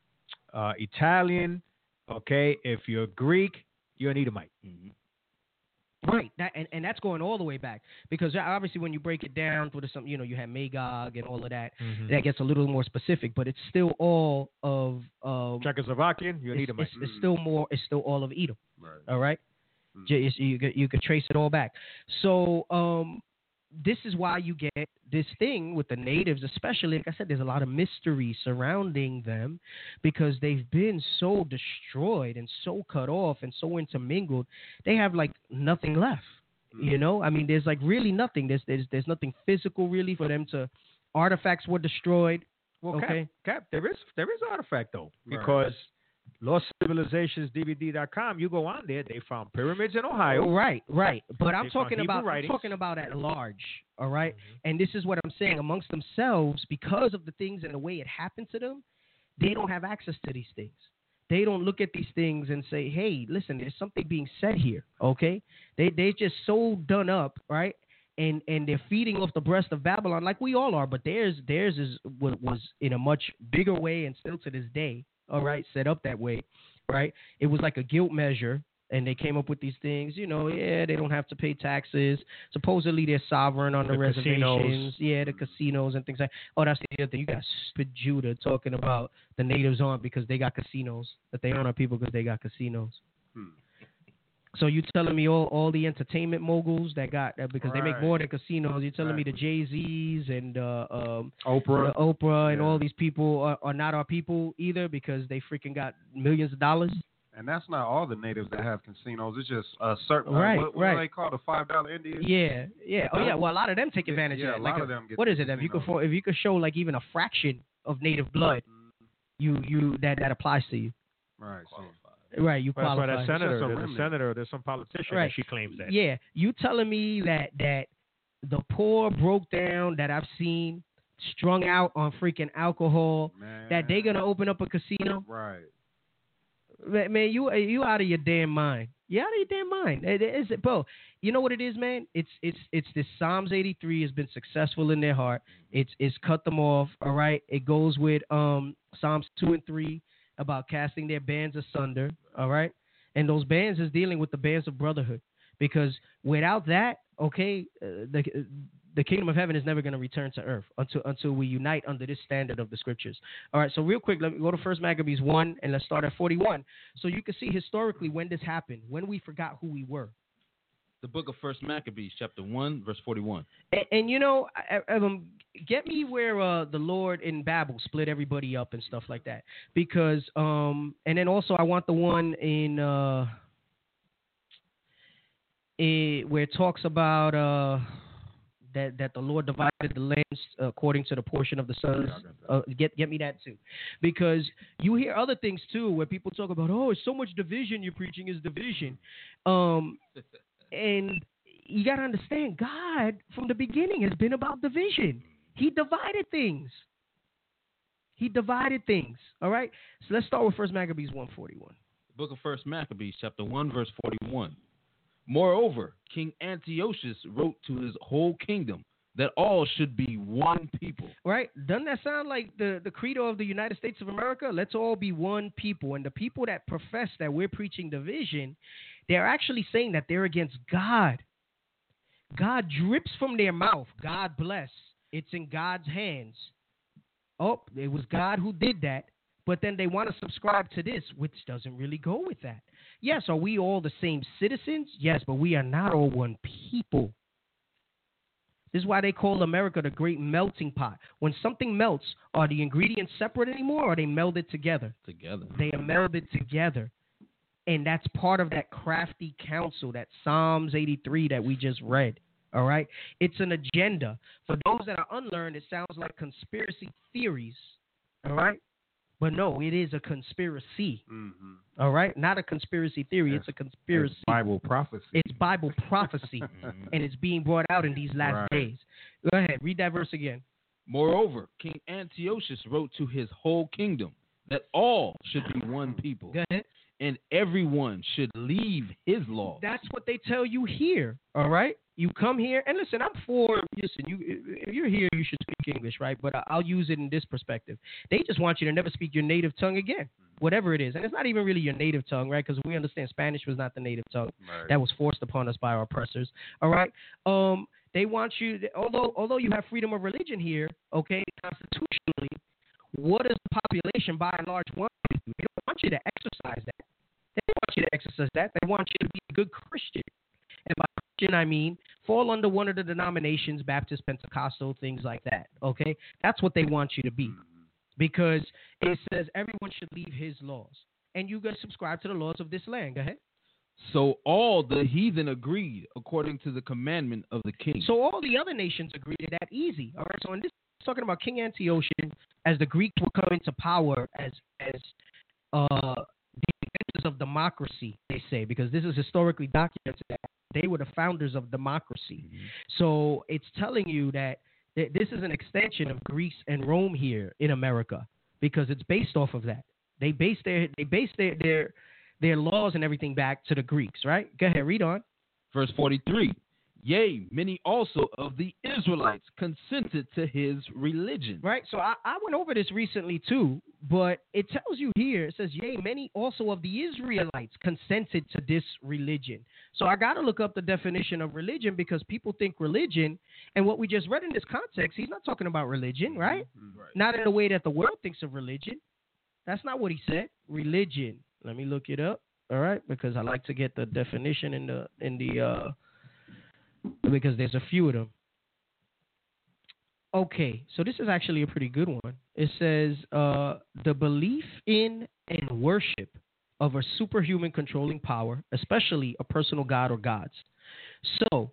Italian, okay, if you're Greek, you're an Edomite. Mhm. Right, and that's going all the way back, because obviously when you break it down for some, you have Magog and all of that, that gets a little more specific, but it's still all of Czechoslovakian, you're an it's, Edomite. it's still all of Edom. Right. All right, you could trace it all back. So this is why you get this thing with the natives, especially. Like I said, there's a lot of mystery surrounding them because they've been so destroyed and so cut off and so intermingled. They have like nothing left. I mean, there's like really nothing. There's nothing physical really for them to. Artifacts were destroyed. Well, okay, Cap, there is artifact though, Right. because Lost Civilizations DVD.com, you go on there, they found pyramids in Ohio. Right. But I'm They found talking Hebrew about writings. at large. All right? And this is what I'm saying. Amongst themselves, because of the things and the way it happened to them, they don't have access to these things. They don't look at these things and say, "Hey, listen, there's something being said here." Okay? They're just so done up, right? And they're feeding off the breast of Babylon, like we all are. But theirs was in a much bigger way, and still to this day. All right, set up that way, right? It was like a guilt measure, and they came up with these things. They don't have to pay taxes. Supposedly they're sovereign on the reservations. Casinos. Yeah, the casinos and things like. Oh, that's the other thing. You got stupid Judah talking about the natives aren't because they got casinos. That they aren't our people because they got casinos. So you telling me all the entertainment moguls that got because they make more than casinos? You're telling me the Jay-Z's and Oprah and all these people are not our people either because they freaking got millions of dollars? And that's not all the natives that have casinos. It's just a certain what do they call the $5 Indians? Yeah. Oh yeah. Well, a lot of them take advantage of it. A lot of them get what is it? casinos. If you could show like even a fraction of native blood, you that applies to you. Right. Right, you That's why qualify. there's some politician Right. that she claims that. Yeah, you telling me that the poor broke down that I've seen, strung out on freaking alcohol, that they're gonna open up a casino? Right. Man, you out of your damn mind. You out of your damn mind. Bro, you know what it is, man? It's this Psalms 83 has been successful in their heart. It's cut them off. All right. It goes with Psalms 2 and 3. About casting their bands asunder, all right? And those bands is dealing with the bands of brotherhood. Because without that, okay, the kingdom of heaven is never going to return to earth until we unite under this standard of the scriptures. All right, so real quick, let me go to 1 Maccabees 1, and let's start at 41. So you can see historically when this happened, when we forgot who we were. The book of 1 Maccabees, chapter 1, verse 41. And get me where the Lord in Babel split everybody up and stuff like that. Because, and then also I want the one in where it talks about that the Lord divided the lands according to the portion of the sons. Get me that too. because you hear other things too where people talk about, oh, it's so much division you're preaching is division. And you got to understand, God, from the beginning, has been about division. He divided things. All right? So let's start with 1 Maccabees 1:41. The book of 1 Maccabees, chapter 1, verse 41. Moreover, King Antiochus wrote to his whole kingdom that all should be one people. Right? Doesn't that sound like the credo of the United States of America? Let's all be one people. And the people that profess that we're preaching division, they're actually saying that they're against God. God drips from their mouth. God bless. It's in God's hands. Oh, it was God who did that. But then they want to subscribe to this, which doesn't really go with that. Yes, are we all the same citizens? Yes, but we are not all one people. This is why they call America the great melting pot. When something melts, are the ingredients separate anymore, or are they melded together? They are melded together. And that's part of that crafty counsel, that Psalms 83 that we just read. All right? It's an agenda. For those that are unlearned, it sounds like conspiracy theories. All right? But no, it is a conspiracy. Mm-hmm. All right? Not a conspiracy theory. It's a conspiracy. It's Bible prophecy. It's Bible prophecy. And it's being brought out in these last days. Go ahead. Read that verse again. Moreover, King Antiochus wrote to his whole kingdom that all should be one people. Go ahead. and everyone should leave his laws. That's what they tell you here. All right. You come here and listen. I'm for listen. If you're here, you should speak English, right? But I'll use it in this perspective. They just want you to never speak your native tongue again, whatever it is, and it's not even really your native tongue, right? Because we understand Spanish was not the native tongue that was forced upon us by our oppressors. All right. They want you, although you have freedom of religion here, okay, constitutionally, what does the population by and large want you to do? They don't want you to exercise that. They don't want you to exercise that. They want you to be a good Christian. And by Christian, I mean fall under one of the denominations, Baptist, Pentecostal, things like that, okay? That's what they want you to be, because it says everyone should leave his laws. And you guys subscribe to the laws of this land. Go ahead. So all the heathen agreed according to the commandment of the king. So all the other nations agreed to that easy. All right. So in this, it's talking about King Antiochus as the Greeks were coming to power as the inventors of democracy, they say, because this is historically documented that they were the founders of democracy. Mm-hmm. So it's telling you that this is an extension of Greece and Rome here in America, because it's based off of that. They base their laws and everything back to the Greeks, right? Go ahead, read on. Verse 43. Yea, many also of the Israelites consented to his religion. Right, so I went over this recently too, but it tells you here, it says, yea, many also of the Israelites consented to this religion. So I got to look up the definition of religion, because people think religion, and what we just read in this context, he's not talking about religion, right? Right. Not in the way that the world thinks of religion. That's not what he said. Religion. Let me look it up, all right, because I like to get the definition in the because there's a few of them. Okay, so this is actually a pretty good one. It says the belief in and worship of a superhuman controlling power, especially a personal god or gods. So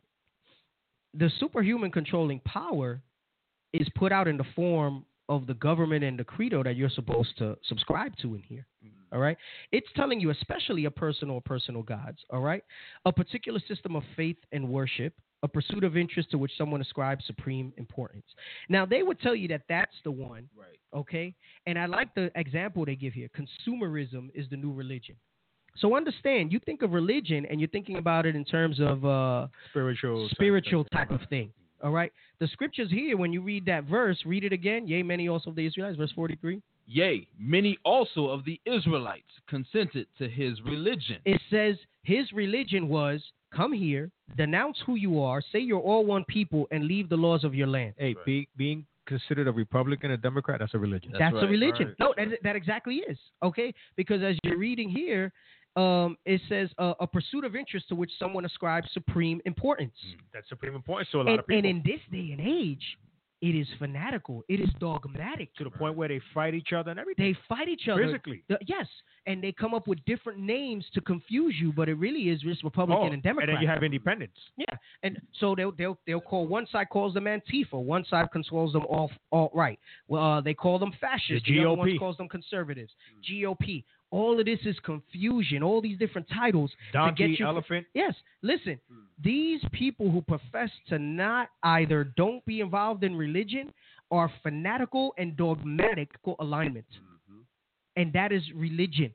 the superhuman controlling power is put out in the form of the government and the credo that you're supposed to subscribe to in here. All right. It's telling you, especially a personal gods. All right. A particular system of faith and worship, a pursuit of interest to which someone ascribes supreme importance. Now, they would tell you that that's the one. Right. Okay. And I like the example they give here. Consumerism is the new religion. So understand, you think of religion and you're thinking about it in terms of spiritual type of thing. All right. The scriptures here, when you read that verse, read it again. Yea, many also of the Israelites, verse 43. Yea, many also of the Israelites consented to his religion. It says his religion was, come here, denounce who you are, say you're all one people, and leave the laws of your land. Hey, right. Being considered a Republican, a Democrat, that's a religion. That's right, a religion. Right. No, that exactly is. Okay? Because as you're reading here, it says a pursuit of interest to which someone ascribes supreme importance. That's supreme importance to a lot of people. And in this day and age, it is fanatical. It is dogmatic. To the point where they fight each other and everything. They fight each other. Physically. Yes. And they come up with different names to confuse you, but it really is just Republican and Democrat. And then you have independents. Yeah. And so they'll call, one side calls them Antifa, one side calls them alt-right. Well, they call them fascists. The GOP. other one calls them conservatives. GOP. All of this is confusion. All these different titles. Donkey, to get you, elephant. Yes. Listen, these people who profess to not either don't be involved in religion are fanatical and dogmatical alignment. And that is religion.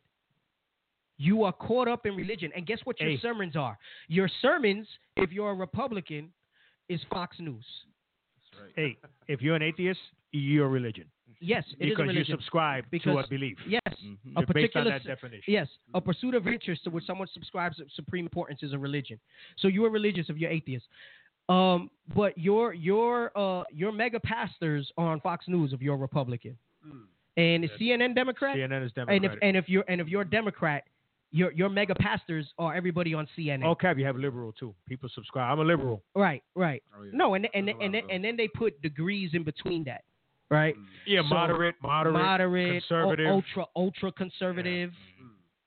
You are caught up in religion. And guess what your sermons are? Your sermons, if you're a Republican, is Fox News. That's right. Hey, if you're an atheist, you're religion. Yes, it is a religion. Because you subscribe to a belief. Yes. A particular, based on that definition. Yes. A pursuit of interest to which someone subscribes to supreme importance is a religion. So you are religious if you're atheist. But your mega pastors are on Fox News if you're a Republican. And is CNN Democrat? CNN is Democratic. And if you're a Democrat, your mega pastors are everybody on CNN. Okay, you have liberal too. People subscribe. I'm a liberal. Right. Oh, yeah. No, and then they put degrees in between that. Right? Yeah, so moderate, conservative, ultra conservative. Yeah.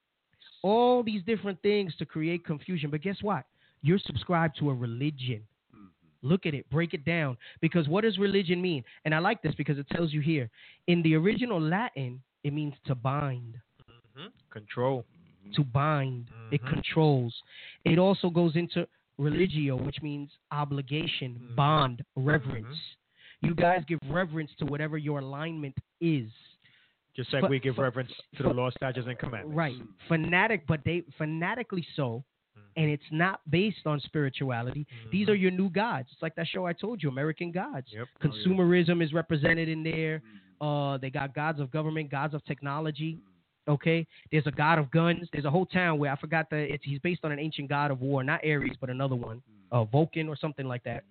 All these different things to create confusion. But guess what? You're subscribed to a religion. Look at it, break it down. Because what does religion mean? And I like this because it tells you here. In the original Latin, it means to bind. Control. To bind. It controls. It also goes into religio, which means obligation, bond, reverence. You guys give reverence to whatever your alignment is. Just like we give reverence to the law, statutes, and commandments. Right. Fanatic, but they fanatically so, and it's not based on spirituality. These are your new gods. It's like that show I told you, American Gods. Yep. Consumerism is represented in there. They got gods of government, gods of technology. Okay, there's a god of guns. There's a whole town where I forgot he's based on an ancient god of war, not Ares, but another one, Vulcan or something like that.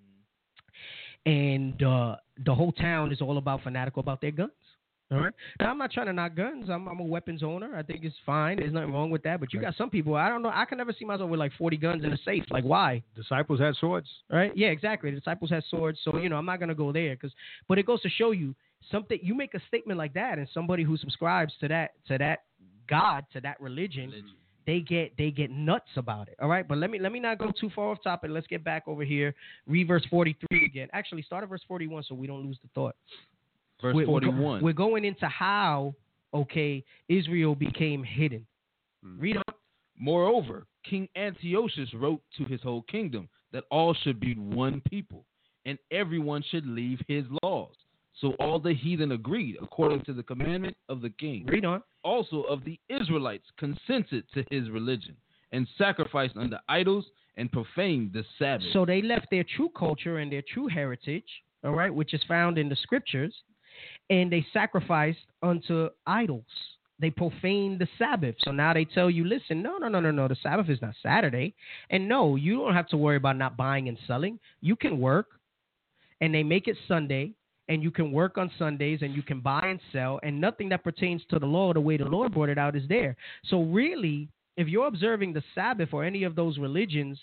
And the whole town is all about fanatical about their guns. All right. Now I'm not trying to knock guns. I'm a weapons owner. I think it's fine. There's nothing wrong with that. But you got some people. I don't know. I can never see myself with like 40 guns in a safe. Like why? Disciples had swords. Right? Yeah, exactly. The disciples had swords. So I'm not gonna go there but it goes to show you something. You make a statement like that, and somebody who subscribes to that God, to that religion, they get nuts about it. All right, but let me not go too far off topic. Let's get back over here. Read verse 43 again. Actually, start at verse 41 so we don't lose the thought. Verse 41. We're going into how Israel became hidden. Read on. Moreover, King Antiochus wrote to his whole kingdom that all should be one people, and everyone should leave his laws. So all the heathen agreed according to the commandment of the king. Read on. Also of the Israelites consented to his religion, and sacrificed unto idols, and profaned the Sabbath. So they left their true culture and their true heritage, all right, which is found in the scriptures, and they sacrificed unto idols. They profaned the Sabbath. So now they tell you, listen, no, the Sabbath is not Saturday. And no, you don't have to worry about not buying and selling. You can work, and they make it Sunday, and you can work on Sundays, and you can buy and sell, and nothing that pertains to the law, the way the Lord brought it out, is there. So really, if you're observing the Sabbath or any of those religions,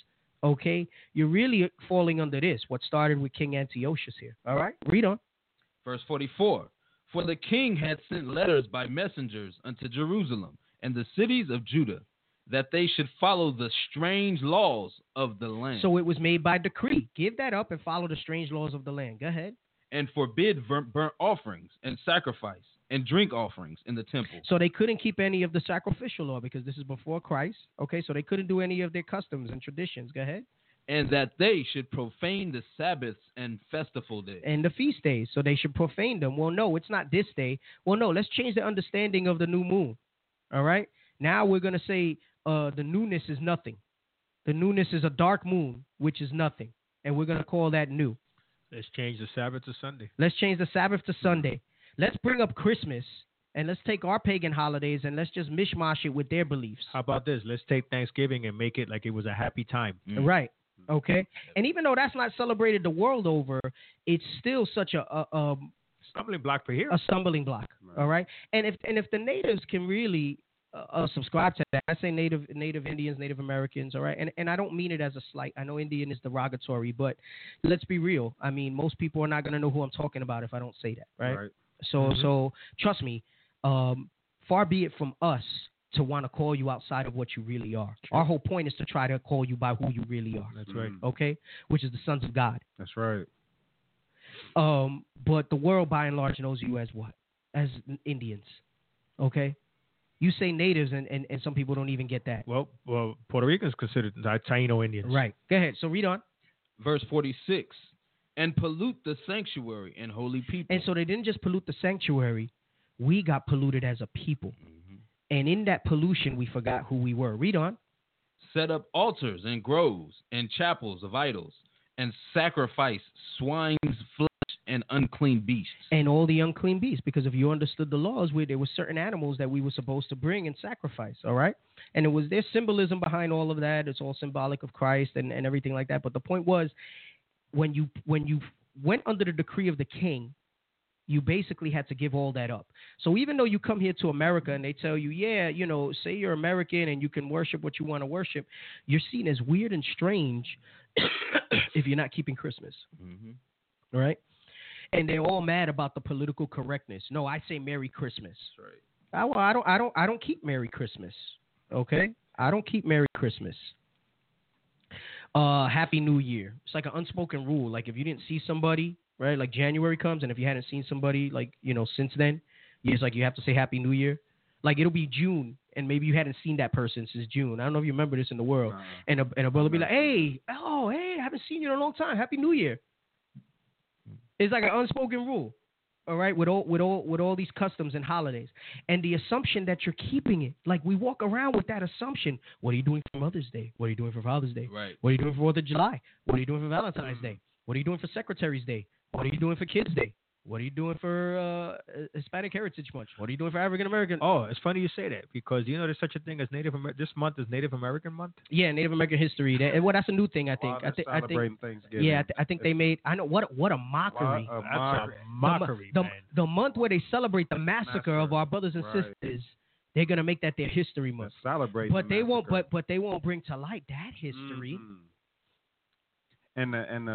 you're really falling under this, what started with King Antiochus here. All right, read on. Verse 44. For the king had sent letters by messengers unto Jerusalem and the cities of Judah, that they should follow the strange laws of the land. So it was made by decree. Give that up and follow the strange laws of the land. Go ahead. And forbid burnt offerings and sacrifice and drink offerings in the temple. So they couldn't keep any of the sacrificial law because this is before Christ. Okay, so they couldn't do any of their customs and traditions. Go ahead. And that they should profane the Sabbaths and festival days. And the feast days. So they should profane them. Well, no, it's not this day. Well, no, let's change the understanding of the new moon. All right? Now we're going to say the newness is nothing. The newness is a dark moon, which is nothing. And we're going to call that new. Let's change the Sabbath to Sunday. Let's change the Sabbath to Sunday. Let's bring up Christmas, and let's take our pagan holidays, and let's just mishmash it with their beliefs. How about this? Let's take Thanksgiving and make it like it was a happy time. Right. Okay. And even though that's not celebrated the world over, it's still such a stumbling block for here. A stumbling block. Right. All right. And if the natives can really subscribe to that, I say Native Indians, Native Americans. All right. And I don't mean it as a slight. I know Indian is derogatory, but let's be real. I mean, most people are not going to know who I'm talking about if I don't say that. Right. So trust me. Far be it from us to want to call you outside of what you really are. Our whole point is to try to call you by who you really are. That's right. Okay? Which is the sons of God. That's right. But the world, by and large, knows you as what? As Indians. Okay? You say natives, and some people don't even get that. Well, Puerto Ricans considered Taino Indians. Right. Go ahead. So read on. Verse 46. And pollute the sanctuary and holy people. And so they didn't just pollute the sanctuary. We got polluted as a people. And in that pollution, we forgot who we were. Read on. Set up altars and groves and chapels of idols, and sacrifice swine's flesh and unclean beasts. And all the unclean beasts, because if you understood the laws, there were certain animals that we were supposed to bring and sacrifice, all right? And it was their symbolism behind all of that. It's all symbolic of Christ and everything like that. But the point was, when you went under the decree of the king, you basically had to give all that up. So even though you come here to America and they tell you, yeah, say you're American and you can worship what you want to worship, you're seen as weird and strange if you're not keeping Christmas. All right? And they're all mad about the political correctness. No, I say Merry Christmas. That's right. I don't keep Merry Christmas. Okay? I don't keep Merry Christmas. Happy New Year. It's like an unspoken rule. Like if you didn't see somebody, right? Like January comes, and if you hadn't seen somebody, like, since then, it's like you have to say Happy New Year. Like it'll be June, and maybe you hadn't seen that person since June. I don't know if you remember this in the world. And a brother will be like, hey, I haven't seen you in a long time. Happy New Year. It's like an unspoken rule. all right, with all these customs and holidays, and the assumption that you're keeping it. Like, we walk around with that assumption. What are you doing for Mother's Day? What are you doing for Father's Day? Right. What are you doing for 4th of July? What are you doing for Valentine's Day? What are you doing for Secretary's Day? What are you doing for Kids Day? What are you doing for Hispanic Heritage Month? What are you doing for African American? Oh, it's funny you say that, because you know there's such a thing as this month is Native American month. Yeah, Native American history. That's a new thing, I think. While they're celebrating Thanksgiving. Yeah, I think they made. I know what a mockery. Wow, That's a mockery, man. The month where they celebrate the massacre of our brothers and Right. sisters, they're gonna make that their history month. Celebrating. But they won't. But they won't bring to light that history. And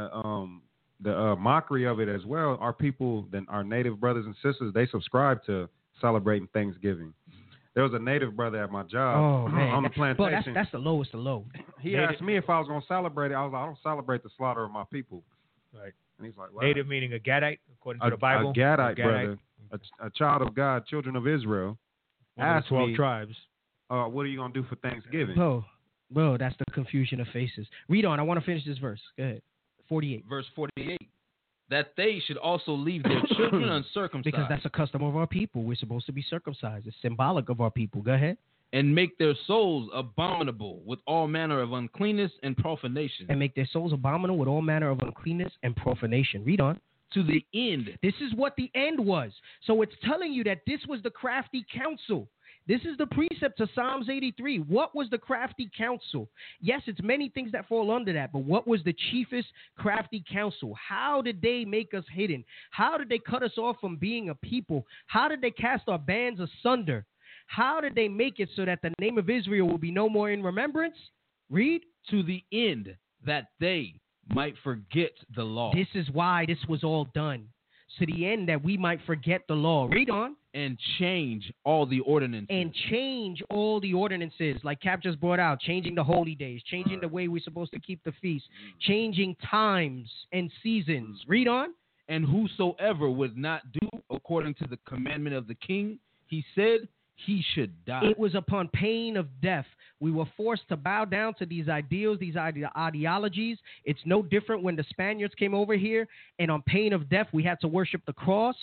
the mockery of it as well. Our people, our native brothers and sisters, they subscribe to celebrating Thanksgiving. There was a native brother at my job on the plantation. Bro, that's the lowest of low. He asked me if I was going to celebrate it. I was like, I don't celebrate the slaughter of my people. Right. And he's like, what? Native meaning a Gadite, according to the Bible. A Gadite, brother. A child of God, children of Israel. One of the Asked 12 me, tribes. what are you going to do for Thanksgiving? Bro, that's the confusion of faces. Read on. I want to finish this verse. Go ahead. 48. Verse 48. That they should also leave their children uncircumcised. Because that's a custom of our people. We're supposed to be circumcised. It's symbolic of our people. Go ahead. And make their souls abominable with all manner of uncleanness and profanation. And make their souls abominable with all manner of uncleanness and profanation. Read on. To the end. This is what the end was. So it's telling you that this was the crafty counsel. This is the precept to Psalms 83. What was the crafty counsel? Yes, it's many things that fall under that, but what was the chiefest crafty counsel? How did they make us hidden? How did they cut us off from being a people? How did they cast our bands asunder? How did they make it so that the name of Israel will be no more in remembrance? Read. To the end that they might forget the law. This is why this was all done. To the end that we might forget the law. Read on. And change all the ordinances. And change all the ordinances, like Cap just brought out, changing the holy days, changing the way we're supposed to keep the feast, changing times and seasons. Read on. And whosoever would not do according to the commandment of the king, he said he should die. It was upon pain of death. We were forced to bow down to these ideals, these ideologies. It's no different when the Spaniards came over here, and on pain of death, we had to worship the cross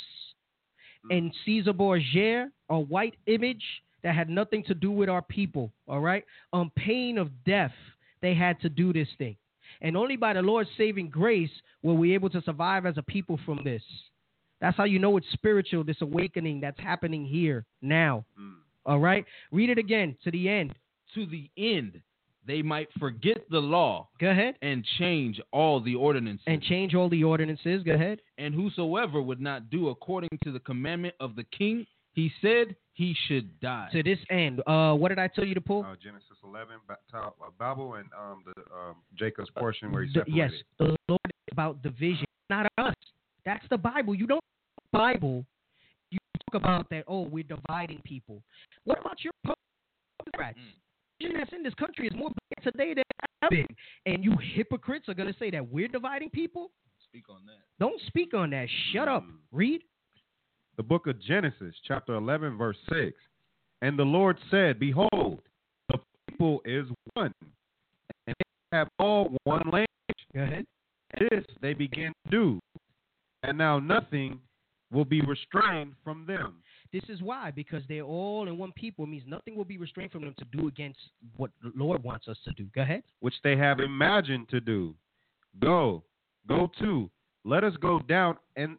and Caesar Borgia, a white image that had nothing to do with our people, all right? On pain of death, they had to do this thing. And only by the Lord's saving grace were we able to survive as a people from this. That's how you know it's spiritual, this awakening that's happening here now. All right? Read it again, to the end. To the end they might forget the law. Go ahead. And change all the ordinances. And change all the ordinances. Go ahead. And whosoever would not do according to the commandment of the king, he said he should die. To this end. What did I tell you to pull? Genesis 11, Babel, and Jacob's portion where he separated. Yes, the Lord is about division, not us. That's the Bible. You don't the Bible. You talk about that, we're dividing people. What about your Democrats? That's in this country is more bad today than ever been. And you hypocrites are going to say that we're dividing people? Speak on that. Don't speak on that. Shut up. Read. The book of Genesis, chapter 11, verse 6. And the Lord said, behold, the people is one, and they have all one language. Go ahead. This they begin to do, and now nothing will be restrained from them. This is why, because they're all in one people. It means nothing will be restrained from them to do against what the Lord wants us to do. Go ahead. Which they have imagined to do. Go to. Let us go down and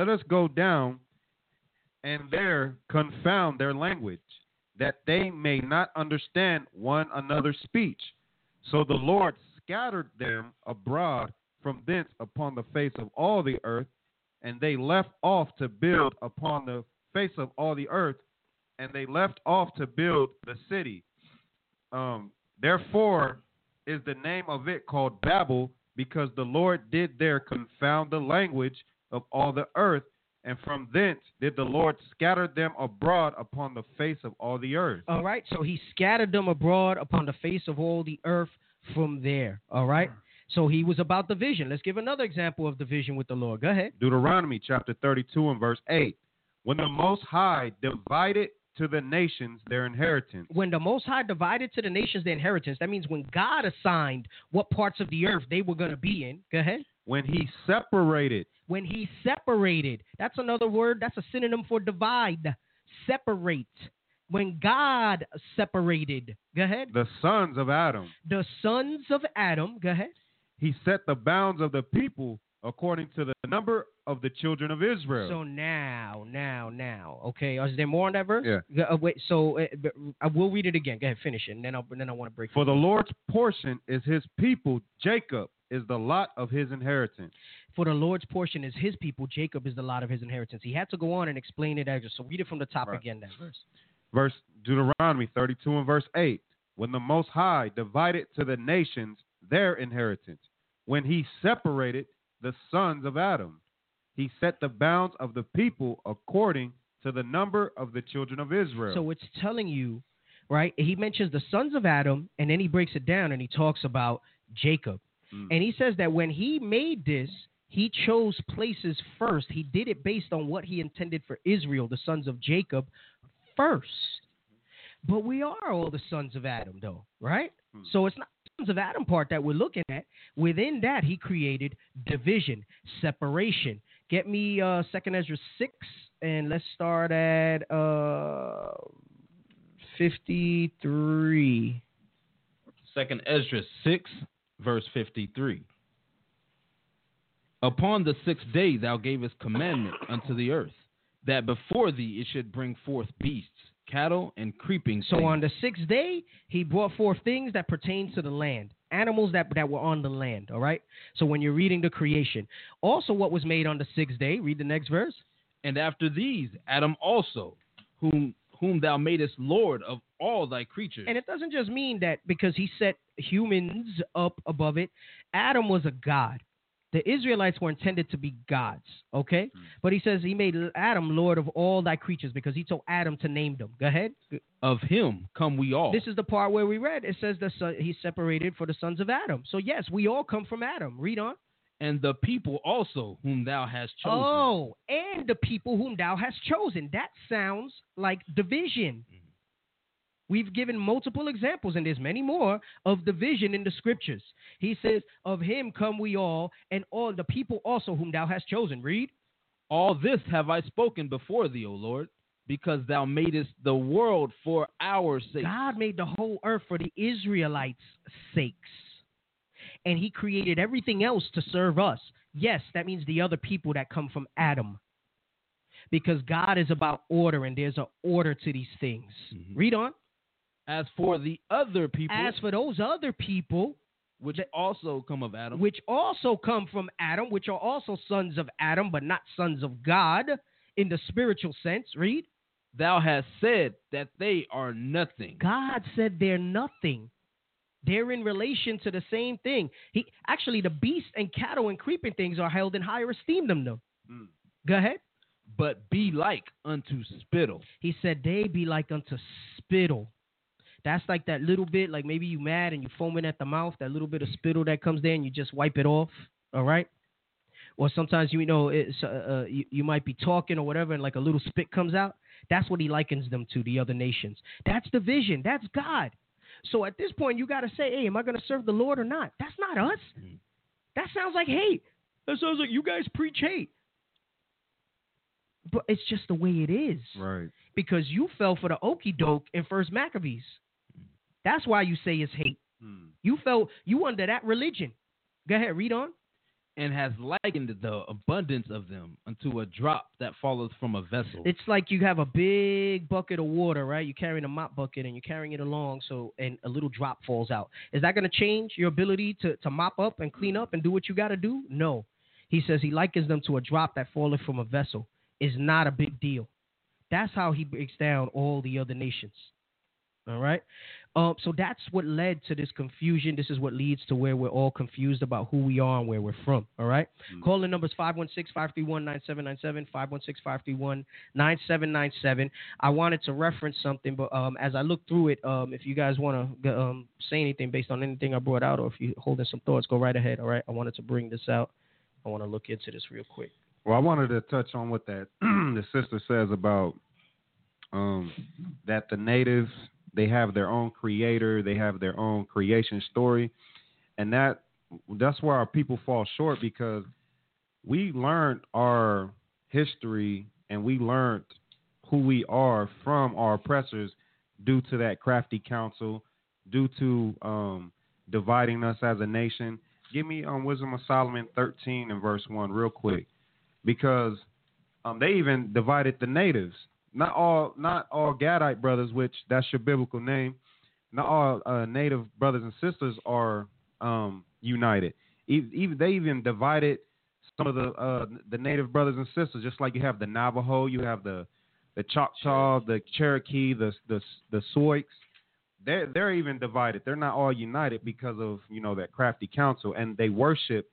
there confound their language, that they may not understand one another's speech. So the Lord scattered them abroad from thence upon the face of all the earth, and they left off to build upon the face of all the earth, and they left off to build the city. Therefore is the name of it called Babel, because the Lord did there confound the language of all the earth, and from thence did the Lord scatter them abroad upon the face of all the earth. All right, so he scattered them abroad upon the face of all the earth from there. All right, so he was about division. Let's give another example of division with the Lord. Go ahead. Deuteronomy chapter 32 and verse 8. When the Most High divided to the nations their inheritance. When the Most High divided to the nations their inheritance, that means when God assigned what parts of the earth they were going to be in. Go ahead. When he separated. When he separated. That's another word. That's a synonym for divide. Separate. When God separated. Go ahead. The sons of Adam. The sons of Adam. Go ahead. He set the bounds of the people according to the number of the children of Israel. So now. Okay, is there more on that verse? Yeah. Wait. So I will read it again. Go ahead, finish it, and then I want to break. For the Lord's portion is his people. Jacob is the lot of his inheritance. For the Lord's portion is his people. Jacob is the lot of his inheritance. He had to go on and explain it extra. So read it from the top again. That verse. Verse Deuteronomy 32 and verse 8. When the Most High divided to the nations their inheritance, when he separated the sons of Adam, he set the bounds of the people according to the number of the children of Israel. So it's telling you, right? He mentions the sons of Adam, and then he breaks it down, and he talks about Jacob. And he says that when he made this, he chose places first. He did it based on what he intended for Israel, the sons of Jacob, first. But we are all the sons of Adam, though, right? So it's not the sons of Adam part that we're looking at. Within that, he created division, separation. Get me 2nd Ezra 6, and let's start at 53. 2nd Ezra 6, verse 53. Upon the 6th day thou gavest commandment unto the earth, that before thee it should bring forth beasts, cattle, and creeping things. So on the 6th day, he brought forth things that pertain to the land, animals that were on the land, all right? So when you're reading the creation. Also what was made on the 6th day, read the next verse. And after these, Adam also, whom thou madest Lord of all thy creatures. And it doesn't just mean that because he set humans up above it. Adam was a god. The Israelites were intended to be gods, okay? But he says he made Adam Lord of all thy creatures because he told Adam to name them. Go ahead. Of him come we all. This is the part where we read. It says he separated for the sons of Adam. So, yes, we all come from Adam. Read on. And the people also whom thou hast chosen. Oh, and the people whom thou hast chosen. That sounds like division. We've given multiple examples, and there's many more, of division in the scriptures. He says, of him come we all, and all the people also whom thou hast chosen. Read. All this have I spoken before thee, O Lord, because thou madest the world for our sake. God made the whole earth for the Israelites' sakes. And he created everything else to serve us. Yes, that means the other people that come from Adam. Because God is about order, and there's an order to these things. Read on. As for the other people. As for those other people. Which also come of Adam. Which also come from Adam, which are also sons of Adam, but not sons of God in the spiritual sense. Read. Thou hast said that they are nothing. God said they're nothing. They're in relation to the same thing. Actually, the beasts and cattle and creeping things are held in higher esteem than them. Go ahead. But be like unto spittle. He said they be like unto spittle. That's like that little bit, like maybe you mad and you foaming at the mouth, that little bit of spittle that comes there and you just wipe it off, all right? Or sometimes, you might be talking or whatever and like a little spit comes out. That's what he likens them to, the other nations. That's division. That's God. So at this point, you got to say, hey, am I going to serve the Lord or not? That's not us. That sounds like hate. That sounds like you guys preach hate. But it's just the way it is. Right. Because you fell for the okie doke in 1 Maccabees. That's why you say it's hate. You under that religion. Go ahead, read on. And has likened the abundance of them unto a drop that falleth from a vessel. It's like you have a big bucket of water, right? You're carrying a mop bucket and you're carrying it along, and a little drop falls out. Is that going to change your ability to mop up and clean up and do what you got to do? No. He says he likens them to a drop that falleth from a vessel. Is not a big deal. That's how he breaks down all the other nations. All right? So that's what led to this confusion. This is what leads to where we're all confused about who we are and where we're from. All right? Call the numbers 516-531-9797, 516-531-9797. I wanted to reference something, but as I look through it, if you guys want to say anything based on anything I brought out, or if you're holding some thoughts, go right ahead. All right? I wanted to bring this out. I want to look into this real quick. Well, I wanted to touch on what that the sister says about that the natives, they have their own creator, they have their own creation story, and that that's where our people fall short, because we learned our history and we learned who we are from our oppressors due to that crafty counsel, due to dividing us as a nation. Give me Wisdom of Solomon 13 and verse 1 real quick, because they even divided the natives. Not all Gadite brothers, which that's your biblical name. Not all native brothers and sisters are united. They even divided some of the native brothers and sisters, just like you have the Navajo, you have the Choctaw, the Cherokee, the Sioux. They're even divided. They're not all united because of that crafty counsel, and they worship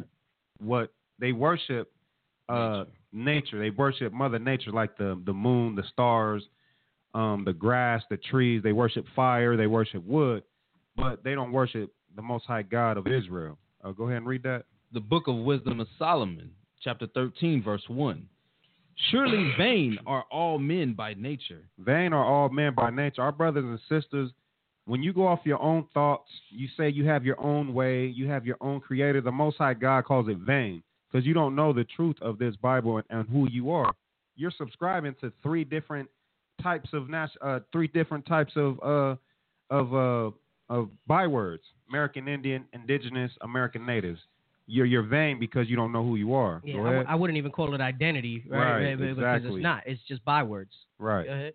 nature. They worship Mother Nature, like the moon, the stars, the grass, the trees. They worship fire. They worship wood, but they don't worship the Most High God of Israel. Go ahead and read that. The Book of Wisdom of Solomon, chapter 13, verse 1. Surely vain are all men by nature. Vain are all men by nature. Our brothers and sisters, when you go off your own thoughts, you say you have your own way, you have your own creator, the Most High God calls it vain, because you don't know the truth of this Bible and who you are. You're subscribing to three different types of bywords: American Indian, Indigenous, American Natives. You're vain because you don't know who you are. Yeah, I wouldn't even call it identity, right? Exactly. Because it's not. It's just bywords. Right. Go ahead.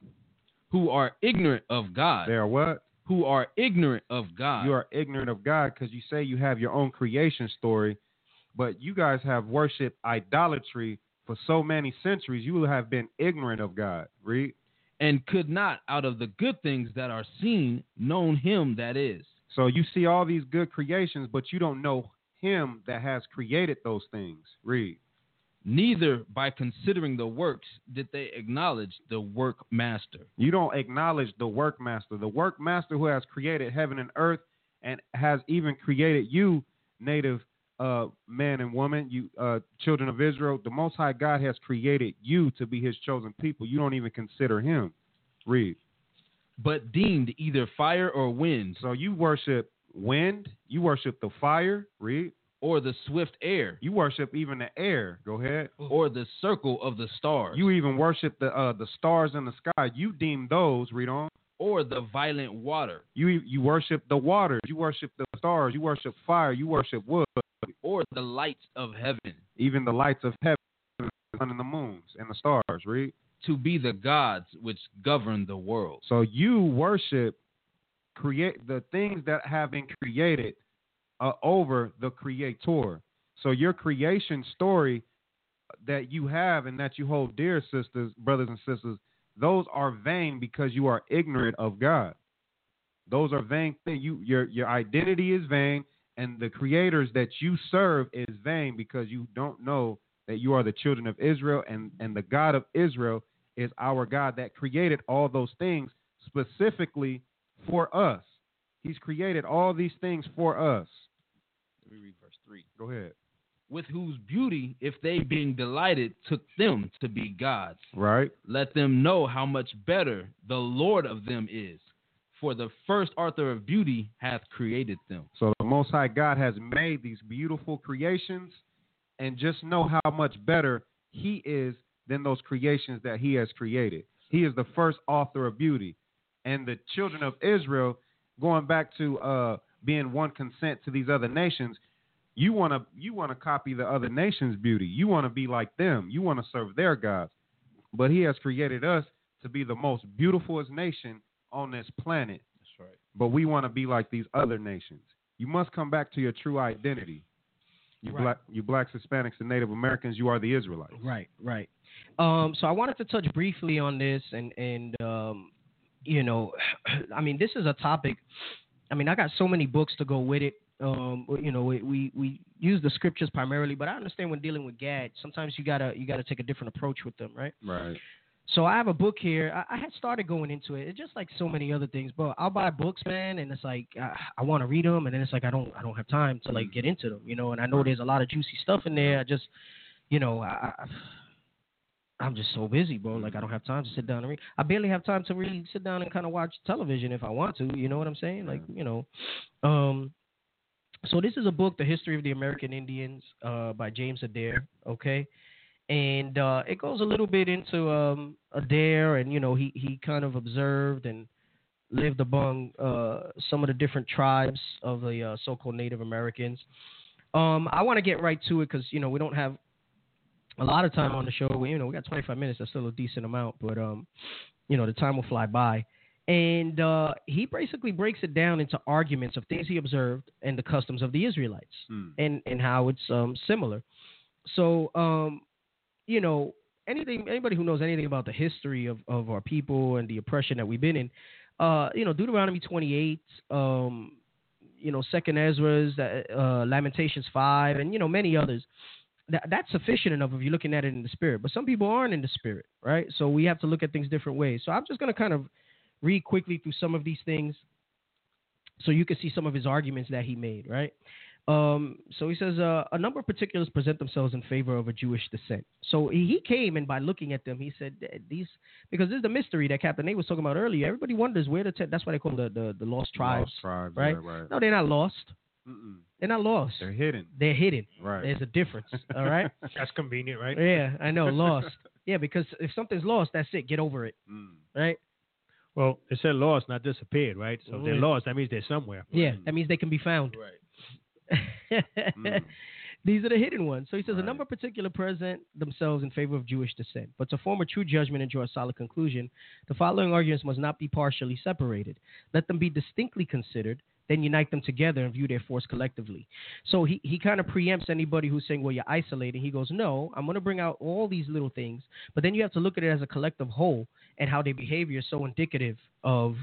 Who are ignorant of God. They are what? Who are ignorant of God. You are ignorant of God because you say you have your own creation story, but you guys have worshipped idolatry for so many centuries. You have been ignorant of God. Read. And could not, out of the good things that are seen, known him that is. So you see all these good creations, but you don't know him that has created those things. Read. Neither by considering the works did they acknowledge the work master. You don't acknowledge the work master who has created heaven and earth and has even created you, native man and woman, you children of Israel. The Most High God has created you to be his chosen people. You don't even consider him. Read. But deemed either fire or wind. So you worship wind, you worship the fire. Read. Or the swift air. You worship even the air. Go ahead. Or the circle of the stars. You even worship the stars in the sky. You deem those. Read on. Or the violent water. You worship the waters. You worship the stars. You worship fire. You worship wood. Or the lights of heaven. Even the lights of heaven, the sun and the moons and the stars. Read. To be the gods which govern the world. So you worship create the things that have been created over the creator. So your creation story that you have and that you hold dear, sisters, brothers and sisters, those are vain because you are ignorant of God. Those are vain things. Your identity is vain, and the creators that you serve is vain because you don't know that you are the children of Israel, and the God of Israel is our God that created all those things specifically for us. He's created all these things for us. Let me read verse 3. Go ahead. With whose beauty, if they being delighted, took them to be gods. Right. Let them know how much better the Lord of them is. For the first author of beauty hath created them. So the Most High God has made these beautiful creations, and just know how much better he is than those creations that he has created. He is the first author of beauty. And the children of Israel, going back to being one consent to these other nations, you want to copy the other nations' beauty. You want to be like them. You want to serve their gods. But he has created us to be the most beautifulest nation on this planet. That's right. But we want to be like these other nations. You must come back to your true identity. You blacks, Hispanics, and Native Americans, you are the Israelites. Right. So I wanted to touch briefly on this, and I mean, this is a topic. I mean, I got so many books to go with it. We use the scriptures primarily, but I understand when dealing with Gad, sometimes you gotta take a different approach with them, right? Right. So I have a book here. I had started going into it. It's just like so many other things, but I'll buy books, man, and it's like I want to read them, and then it's like I don't have time to like get into them, and I know there's a lot of juicy stuff in there. I just, I'm just so busy, bro. Like I don't have time to sit down and read. I barely have time to really sit down and kind of watch television if I want to. You know what I'm saying? Like, So this is a book, The History of the American Indians, by James Adair. Okay, and it goes a little bit into Adair, and he kind of observed and lived among some of the different tribes of the so-called Native Americans. I want to get right to it because we don't have a lot of time on the show. We got 25 minutes. That's still a decent amount, but the time will fly by. And he basically breaks it down into arguments of things he observed and the customs of the Israelites, and how it's similar. So anybody who knows anything about the history of our people and the oppression that we've been in, Deuteronomy 28, Second Ezra's, Lamentations 5, and many others. That's sufficient enough if you're looking at it in the spirit. But some people aren't in the spirit, right? So we have to look at things different ways. So I'm just going to kind of read quickly through some of these things so you can see some of his arguments that he made, right? So he says, a number of particulars present themselves in favor of a Jewish descent. So he came, and by looking at them, he said, because this is the mystery that Captain Nate was talking about earlier. Everybody wonders where that's why they call them the lost tribes. Lost tribes, right? Yeah, right. No, they're not lost. Mm-mm. They're not lost. They're hidden. They're hidden. Right. There's a difference, all right? That's convenient, right? Yeah, I know, lost. Yeah, because if something's lost, that's it. Get over it, right? Well, it said lost, not disappeared, right? So if they're lost, that means they're somewhere. Yeah, that means they can be found. Right. These are the hidden ones. So he says, a number of particular present themselves in favor of Jewish descent. But to form a true judgment and draw a solid conclusion, the following arguments must not be partially separated. Let them be distinctly considered, then unite them together and view their force collectively. So he kind of preempts anybody who's saying, well, you're isolating. He goes, no, I'm going to bring out all these little things, but then you have to look at it as a collective whole and how their behavior is so indicative of,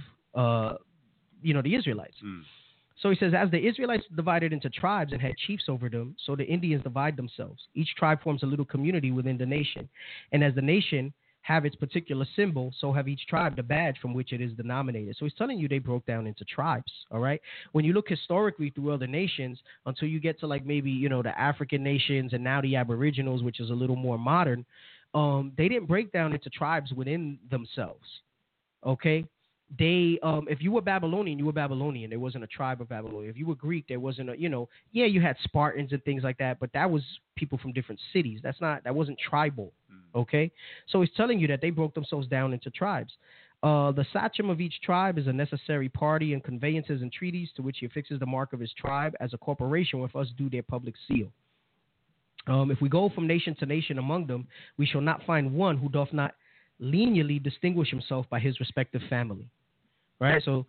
the Israelites. So he says, as the Israelites divided into tribes and had chiefs over them, so the Indians divide themselves. Each tribe forms a little community within the nation. And as the nation have its particular symbol, so have each tribe the badge from which it is denominated. So he's telling you they broke down into tribes, all right? When you look historically through other nations, until you get to like maybe, the African nations and now the Aboriginals, which is a little more modern, they didn't break down into tribes within themselves, okay? They, if you were Babylonian, you were Babylonian. There wasn't a tribe of Babylonian. If you were Greek, there wasn't a, you had Spartans and things like that, but that was people from different cities. That wasn't tribal, okay? So he's telling you that they broke themselves down into tribes. The sachem of each tribe is a necessary party in conveyances and treaties to which he affixes the mark of his tribe as a corporation with us due their public seal. If we go from nation to nation among them, we shall not find one who doth not leniently distinguish himself by his respective family. Right, so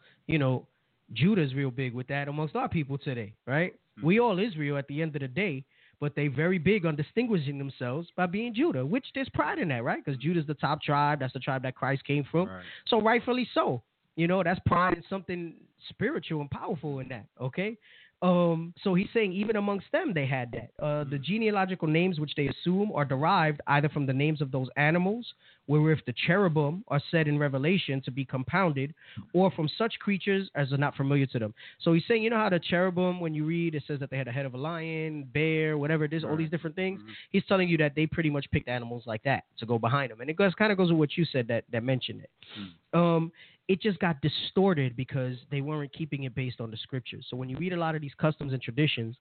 Judah's real big with that amongst our people today. Right, we all Israel at the end of the day, but they very big on distinguishing themselves by being Judah, which there's pride in that, right? Because Judah's the top tribe. That's the tribe that Christ came from. Right. So rightfully so. That's pride in something spiritual and powerful in that. Okay. So he's saying even amongst them they had that. The genealogical names which they assume are derived either from the names of those animals, wherewith the cherubim are said in Revelation to be compounded, or from such creatures as are not familiar to them. So he's saying, how the cherubim, when you read, it says that they had a head of a lion, bear, whatever it is, all these different things. He's telling you that they pretty much picked animals like that to go behind them. And it kind of goes with what you said that mentioned it. It just got distorted because they weren't keeping it based on the scriptures. So when you read a lot of these customs and traditions,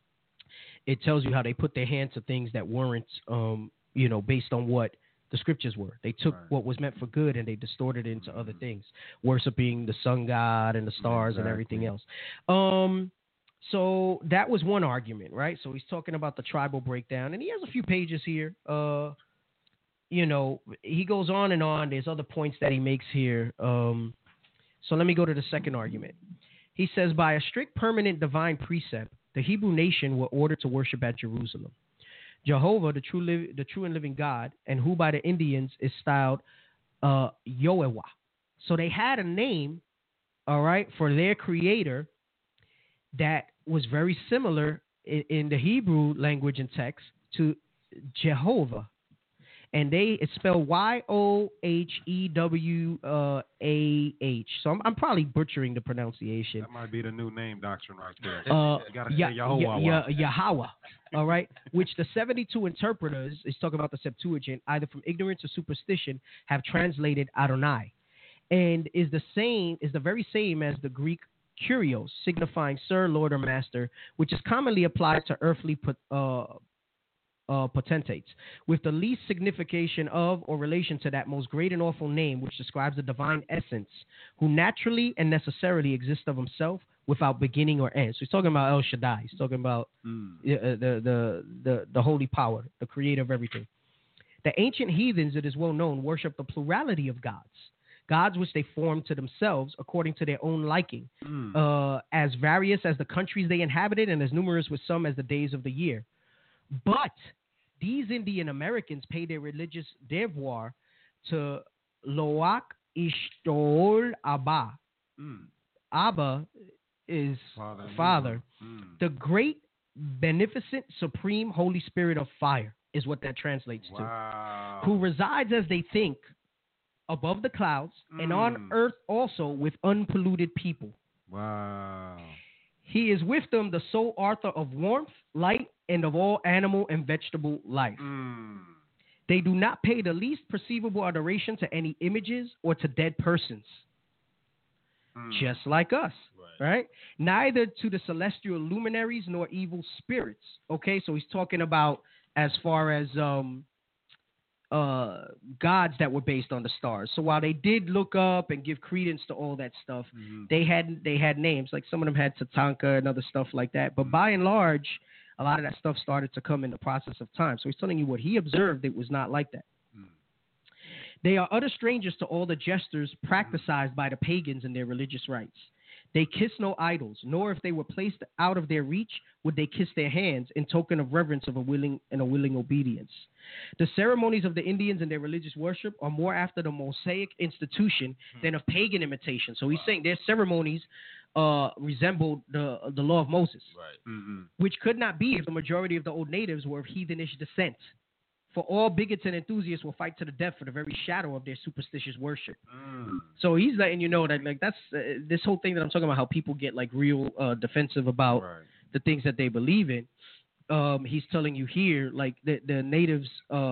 it tells you how they put their hands to things that weren't, based on what the scriptures were. They took what was meant for good and they distorted it into other things, worshiping the sun god and the stars and everything else. So that was one argument, right? So he's talking about the tribal breakdown, and he has a few pages here. He goes on and on. There's other points that he makes here. So let me go to the second argument. He says, by a strict permanent divine precept, the Hebrew nation were ordered to worship at Jerusalem. Jehovah, the true and living God, and who by the Indians is styled Yoewah. So they had a name, all right, for their creator that was very similar in the Hebrew language and text to Jehovah. And it's spelled Yohewah. So I'm probably butchering the pronunciation. That might be the new name doctrine right there. You got to say Yahweh. Yahweh, all right, which the 72 interpreters, is talking about the Septuagint, either from ignorance or superstition, have translated Adonai. And is the very same as the Greek kurios, signifying sir, lord, or master, which is commonly applied to earthly potentates, with the least signification of or relation to that most great and awful name, which describes the divine essence, who naturally and necessarily exists of himself without beginning or end. So he's talking about El Shaddai. He's talking about the holy power, the creator of everything. The ancient heathens, it is well known, worship the plurality of gods which they formed to themselves according to their own liking, as various as the countries they inhabited and as numerous with some as the days of the year. But these Indian Americans pay their religious devoir to Loak Ishtol Abba. Abba is Father. The great, beneficent, supreme Holy Spirit of fire is what that translates to. Who resides, as they think, above the clouds and on earth also with unpolluted people. Wow. He is with them the sole author of warmth, light, and of all animal and vegetable life. They do not pay the least perceivable adoration to any images or to dead persons. Just like us, right? Neither to the celestial luminaries nor evil spirits. Okay, so he's talking about as far as gods that were based on the stars. So while they did look up and give credence to all that stuff, they had names. Like some of them had Tatanka and other stuff like that. But by and large, a lot of that stuff started to come in the process of time. So he's telling you what he observed, it was not like that. They are utter strangers to all the gestures practiced by the pagans in their religious rites. They kiss no idols, nor if they were placed out of their reach would they kiss their hands in token of reverence of a willing obedience. The ceremonies of the Indians and their religious worship are more after the Mosaic institution than of pagan imitation. So he's saying their ceremonies resembled the law of Moses, which could not be if the majority of the old natives were of heathenish descent. For all bigots and enthusiasts will fight to the death for the very shadow of their superstitious worship. So he's letting you know that, like, that's this whole thing that I'm talking about, how people get like real defensive about the things that they believe in. He's telling you here, like the natives,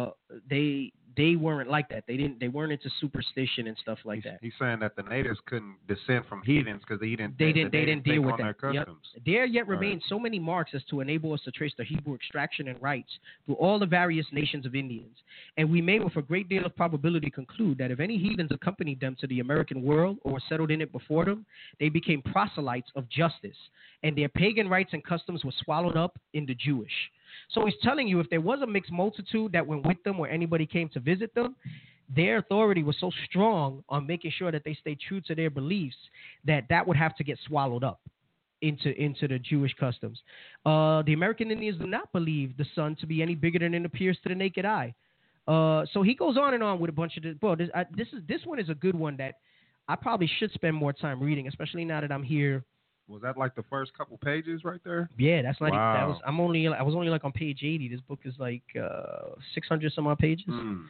they weren't like that. They weren't into superstition and stuff like that. He's saying that the natives couldn't descend from heathens because they didn't deal with their that. customs. There yet remain so many marks as to enable us to trace the Hebrew extraction and rites through all the various nations of Indians. And we may with a great deal of probability conclude that if any heathens accompanied them to the American world or settled in it before them, they became proselytes of justice, and their pagan rites and customs were swallowed up in the Jewish. So he's telling you if there was a mixed multitude that went with them or anybody came to visit them, their authority was so strong on making sure that they stayed true to their beliefs that would have to get swallowed up into the Jewish customs. The American Indians do not believe the sun to be any bigger than it appears to the naked eye. So he goes on and on with a bunch of this. Well, this one is a good one that I probably should spend more time reading, especially now that I'm here. Was that like the first couple pages right there? Yeah, that's not. Wow. I was only like on page 80. This book is like 600 some odd pages.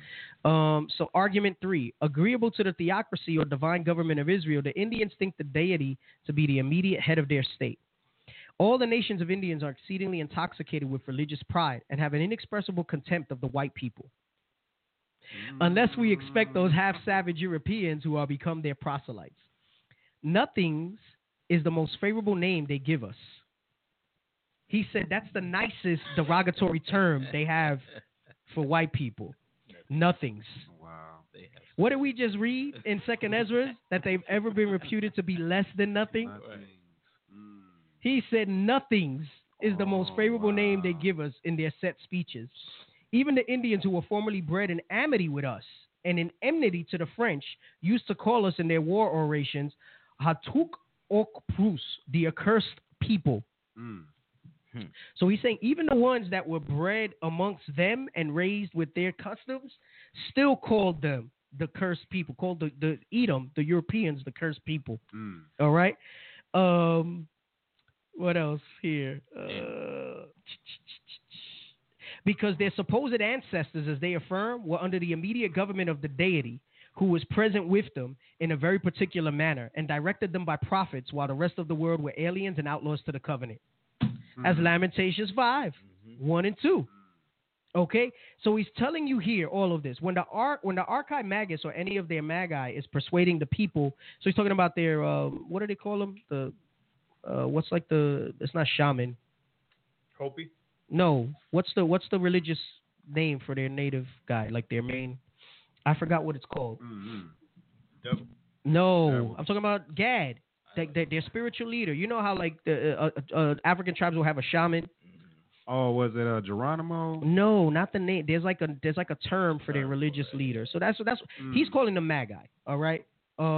So argument 3: agreeable to the theocracy or divine government of Israel, the Indians think the deity to be the immediate head of their state. All the nations of Indians are exceedingly intoxicated with religious pride and have an inexpressible contempt of the white people. Unless we expect those half-savage Europeans who are become their proselytes. Nothings is the most favorable name they give us. He said that's the nicest derogatory term they have for white people. Nothings. Wow. What did we just read in 2nd Ezra? That they've ever been reputed to be less than nothing? He said nothings is the most favorable name they give us in their set speeches. Even the Indians who were formerly bred in amity with us and in enmity to the French used to call us in their war orations Hatuk Ok-Prus, the accursed people. So he's saying even the ones that were bred amongst them and raised with their customs still called them the cursed people, called the Edom, the Europeans, the cursed people. All right? What else here? Because their supposed ancestors, as they affirm, were under the immediate government of the deity, who was present with them in a very particular manner and directed them by prophets while the rest of the world were aliens and outlaws to the covenant. As Lamentations 5, 1 and 2. Okay? So he's telling you here all of this. When the Archi Magus or any of their magi is persuading the people, so he's talking about their, what do they call them? what's like it's not shaman. Hopi? No, what's the religious name for their native guy, like their main? I forgot what it's called. Devil. No, Devil. I'm talking about Gad, their spiritual leader. You know how like the African tribes will have a shaman. Oh, was it Geronimo? No, not the name. There's like a term for their religious leader. So that's he's calling them Magi. All right.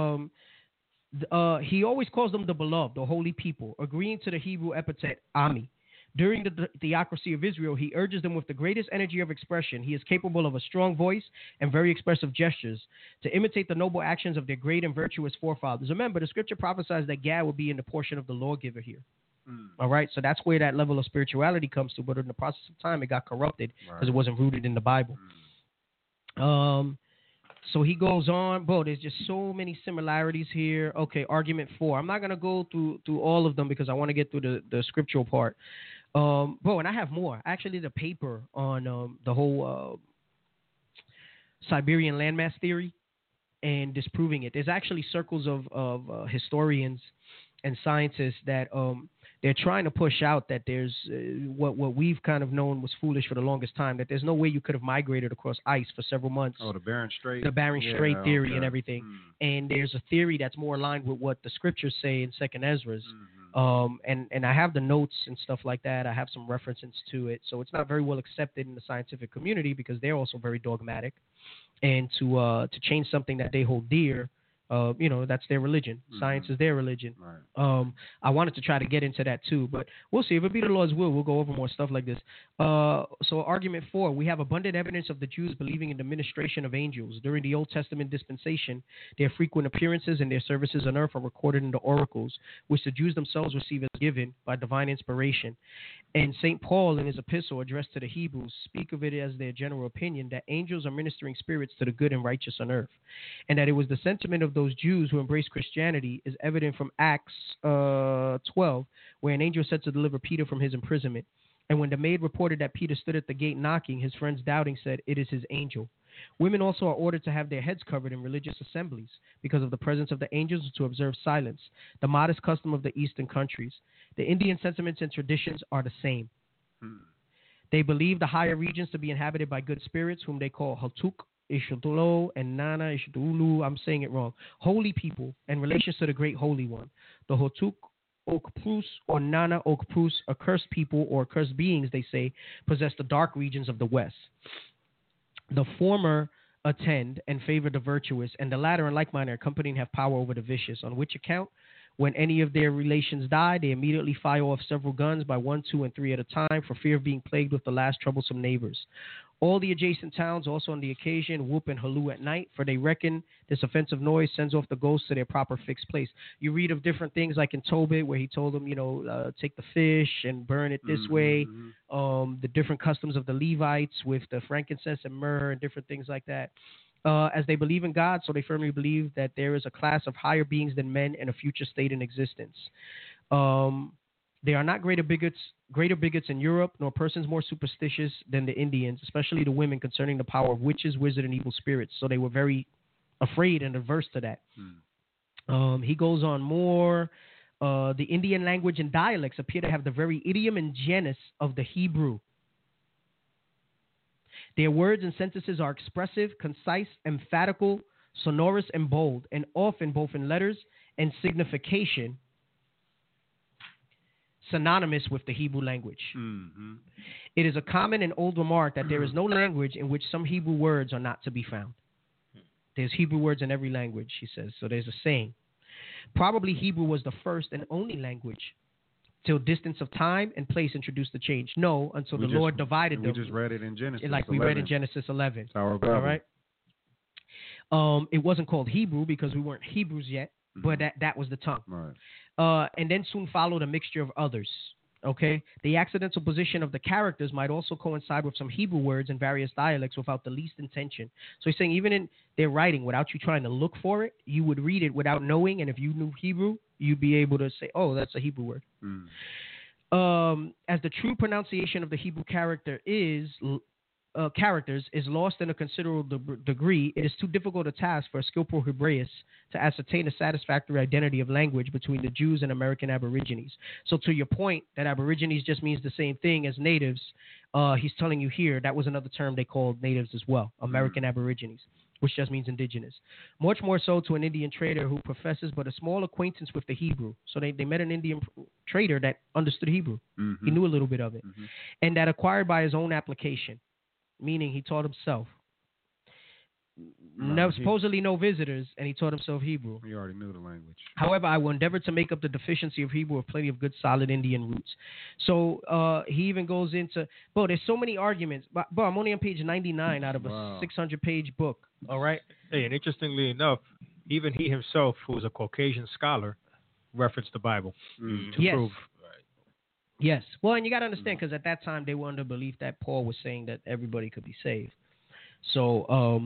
He always calls them the beloved, the holy people, agreeing to the Hebrew epithet Ami. During the theocracy of Israel, he urges them with the greatest energy of expression. He is capable of a strong voice and very expressive gestures to imitate the noble actions of their great and virtuous forefathers. Remember, the scripture prophesies that Gad will be in the portion of the lawgiver here. All right, so that's where that level of spirituality comes to. But in the process of time, it got corrupted because it wasn't rooted in the Bible. So he goes on, bro. There's just so many similarities here. Okay, argument 4. I'm not gonna go through all of them because I want to get through the scriptural part. Bro, and I have more. I actually did a paper on the whole Siberian landmass theory and disproving it. There's actually circles of historians and scientists that they're trying to push out that there's what we've kind of known was foolish for the longest time, that there's no way you could have migrated across ice for several months. Oh, the Bering Strait. The Bering Strait theory and everything. And there's a theory that's more aligned with what the scriptures say in Second Ezra's. And I have the notes and stuff like that. I have some references to it. So it's not very well accepted in the scientific community because they're also very dogmatic. And to change something that they hold dear, that's their religion. Science is their religion. Right. I wanted to try to get into that too, but we'll see. If it be the Lord's will, we'll go over more stuff like this. So argument 4, we have abundant evidence of the Jews believing in the ministration of angels. During the Old Testament dispensation, their frequent appearances and their services on earth are recorded in the oracles, which the Jews themselves receive as given by divine inspiration. And St. Paul, in his epistle addressed to the Hebrews, speak of it as their general opinion that angels are ministering spirits to the good and righteous on earth, and that it was the sentiment of those Jews who embraced Christianity is evident from Acts 12, where an angel said to deliver Peter from his imprisonment. And when the maid reported that Peter stood at the gate knocking, his friends doubting said, "It is his angel." Women also are ordered to have their heads covered in religious assemblies because of the presence of the angels, to observe silence, the modest custom of the eastern countries. The Indian sentiments and traditions are the same. They believe the higher regions to be inhabited by good spirits, whom they call Haltuk, Ishudulo, and Nana Ishudulu. I'm saying it wrong. Holy people and relations to the great Holy One. The Haltuk Okprus or Nana Okprus, accursed people or accursed beings, they say, possess the dark regions of the west. The former attend and favor the virtuous, and the latter in like manner accompany and have power over the vicious, on which account, when any of their relations die, they immediately fire off several guns by 1, 2, and 3 at a time for fear of being plagued with the last troublesome neighbors. All the adjacent towns also on the occasion whoop and halloo at night, for they reckon this offensive noise sends off the ghosts to their proper fixed place. You read of different things like in Tobit, where he told them, take the fish and burn it this way. The different customs of the Levites with the frankincense and myrrh and different things like that. As they believe in God, so they firmly believe that there is a class of higher beings than men and a future state in existence. They are not greater bigots in Europe, nor persons more superstitious than the Indians, especially the women, concerning the power of witches, wizards, and evil spirits. So they were very afraid and averse to that. He goes on more. The Indian language and dialects appear to have the very idiom and genus of the Hebrew. Their words and sentences are expressive, concise, emphatical, sonorous, and bold, and often both in letters and signification synonymous with the Hebrew language. It is a common and old remark that there is no language in which some Hebrew words are not to be found. There's Hebrew words in every language, he says. So there's a saying. Probably Hebrew was the first and only language till distance of time and place introduced the change. No, until the Lord divided them. We just read it in Genesis like 11. We read in Genesis 11. All right? It wasn't called Hebrew because we weren't Hebrews yet, but that was the tongue. Right. And then soon followed a mixture of others. Okay? The accidental position of the characters might also coincide with some Hebrew words in various dialects without the least intention. So he's saying even in their writing, without you trying to look for it, you would read it without knowing, and if you knew Hebrew, you'd be able to say, oh, that's a Hebrew word. As the true pronunciation of the Hebrew character is characters is lost in a considerable degree, it is too difficult a task for a skillful Hebraeus to ascertain a satisfactory identity of language between the Jews and American Aborigines. So to your point that Aborigines just means the same thing as natives, he's telling you here that was another term they called natives as well, American Aborigines, which just means indigenous. Much more so to an Indian trader who professes but a small acquaintance with the Hebrew. So they met an Indian trader that understood Hebrew. He knew a little bit of it. And that acquired by his own application, meaning he taught himself. Supposedly no visitors, and he taught himself Hebrew. He already knew the language. However, I will endeavor to make up the deficiency of Hebrew with plenty of good, solid Indian roots. So he even goes into, there's so many arguments. But I'm only on page 99 out of a 600-page book. All right? Hey, and interestingly enough, even he himself, who is a Caucasian scholar, referenced the Bible to prove. Yes. Well, and you got to understand, because at that time they were under belief that Paul was saying that everybody could be saved. So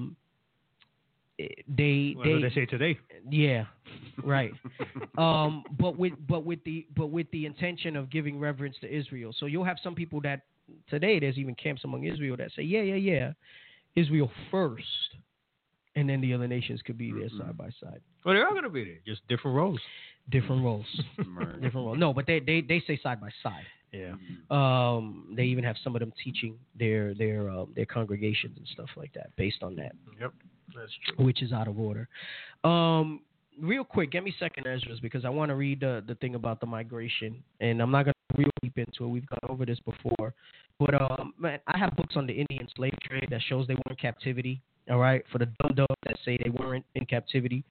they say today. Yeah, right. But with the intention of giving reverence to Israel. So you'll have some people that today there's even camps among Israel that say, yeah, Israel first, and then the other nations could be there side by side. Well, they are going to be there, just different roles. Different roles. Different roles. No, but they say side by side. Yeah. They even have some of them teaching their congregations and stuff like that based on that. Yep, that's true. Which is out of order. Real quick, get me second Ezra's because I want to read the thing about the migration, and I'm not going to real deep into it. We've gone over this before, but man, I have books on the Indian slave trade that shows they were in captivity. All right, for the dum-dums that say they weren't in captivity,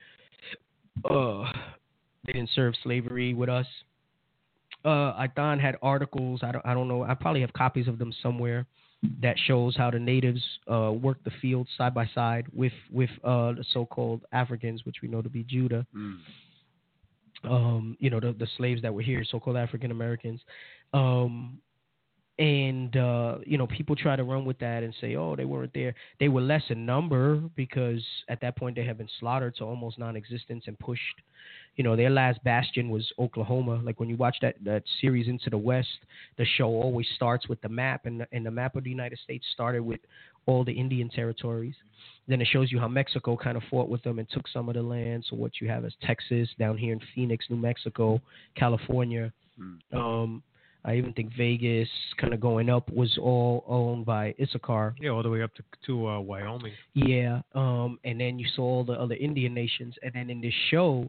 they didn't serve slavery with us. Aitan had articles. I don't know. I probably have copies of them somewhere that shows how the natives worked the fields side by side with the so-called Africans, which we know to be Judah. The slaves that were here, so-called African Americans. People try to run with that and say, oh, they weren't there. They were less in number because at that point they had been slaughtered to almost non-existence and pushed. Their last bastion was Oklahoma. Like when you watch that series Into the West, the show always starts with the map, and the map of the United States started with all the Indian territories. Then it shows you how Mexico kind of fought with them and took some of the land. So what you have is Texas, down here in Phoenix, New Mexico, California. I even think Vegas, kind of going up, was all owned by Issachar. Yeah, all the way up to Wyoming. Yeah, and then you saw all the other Indian nations. And then in this show,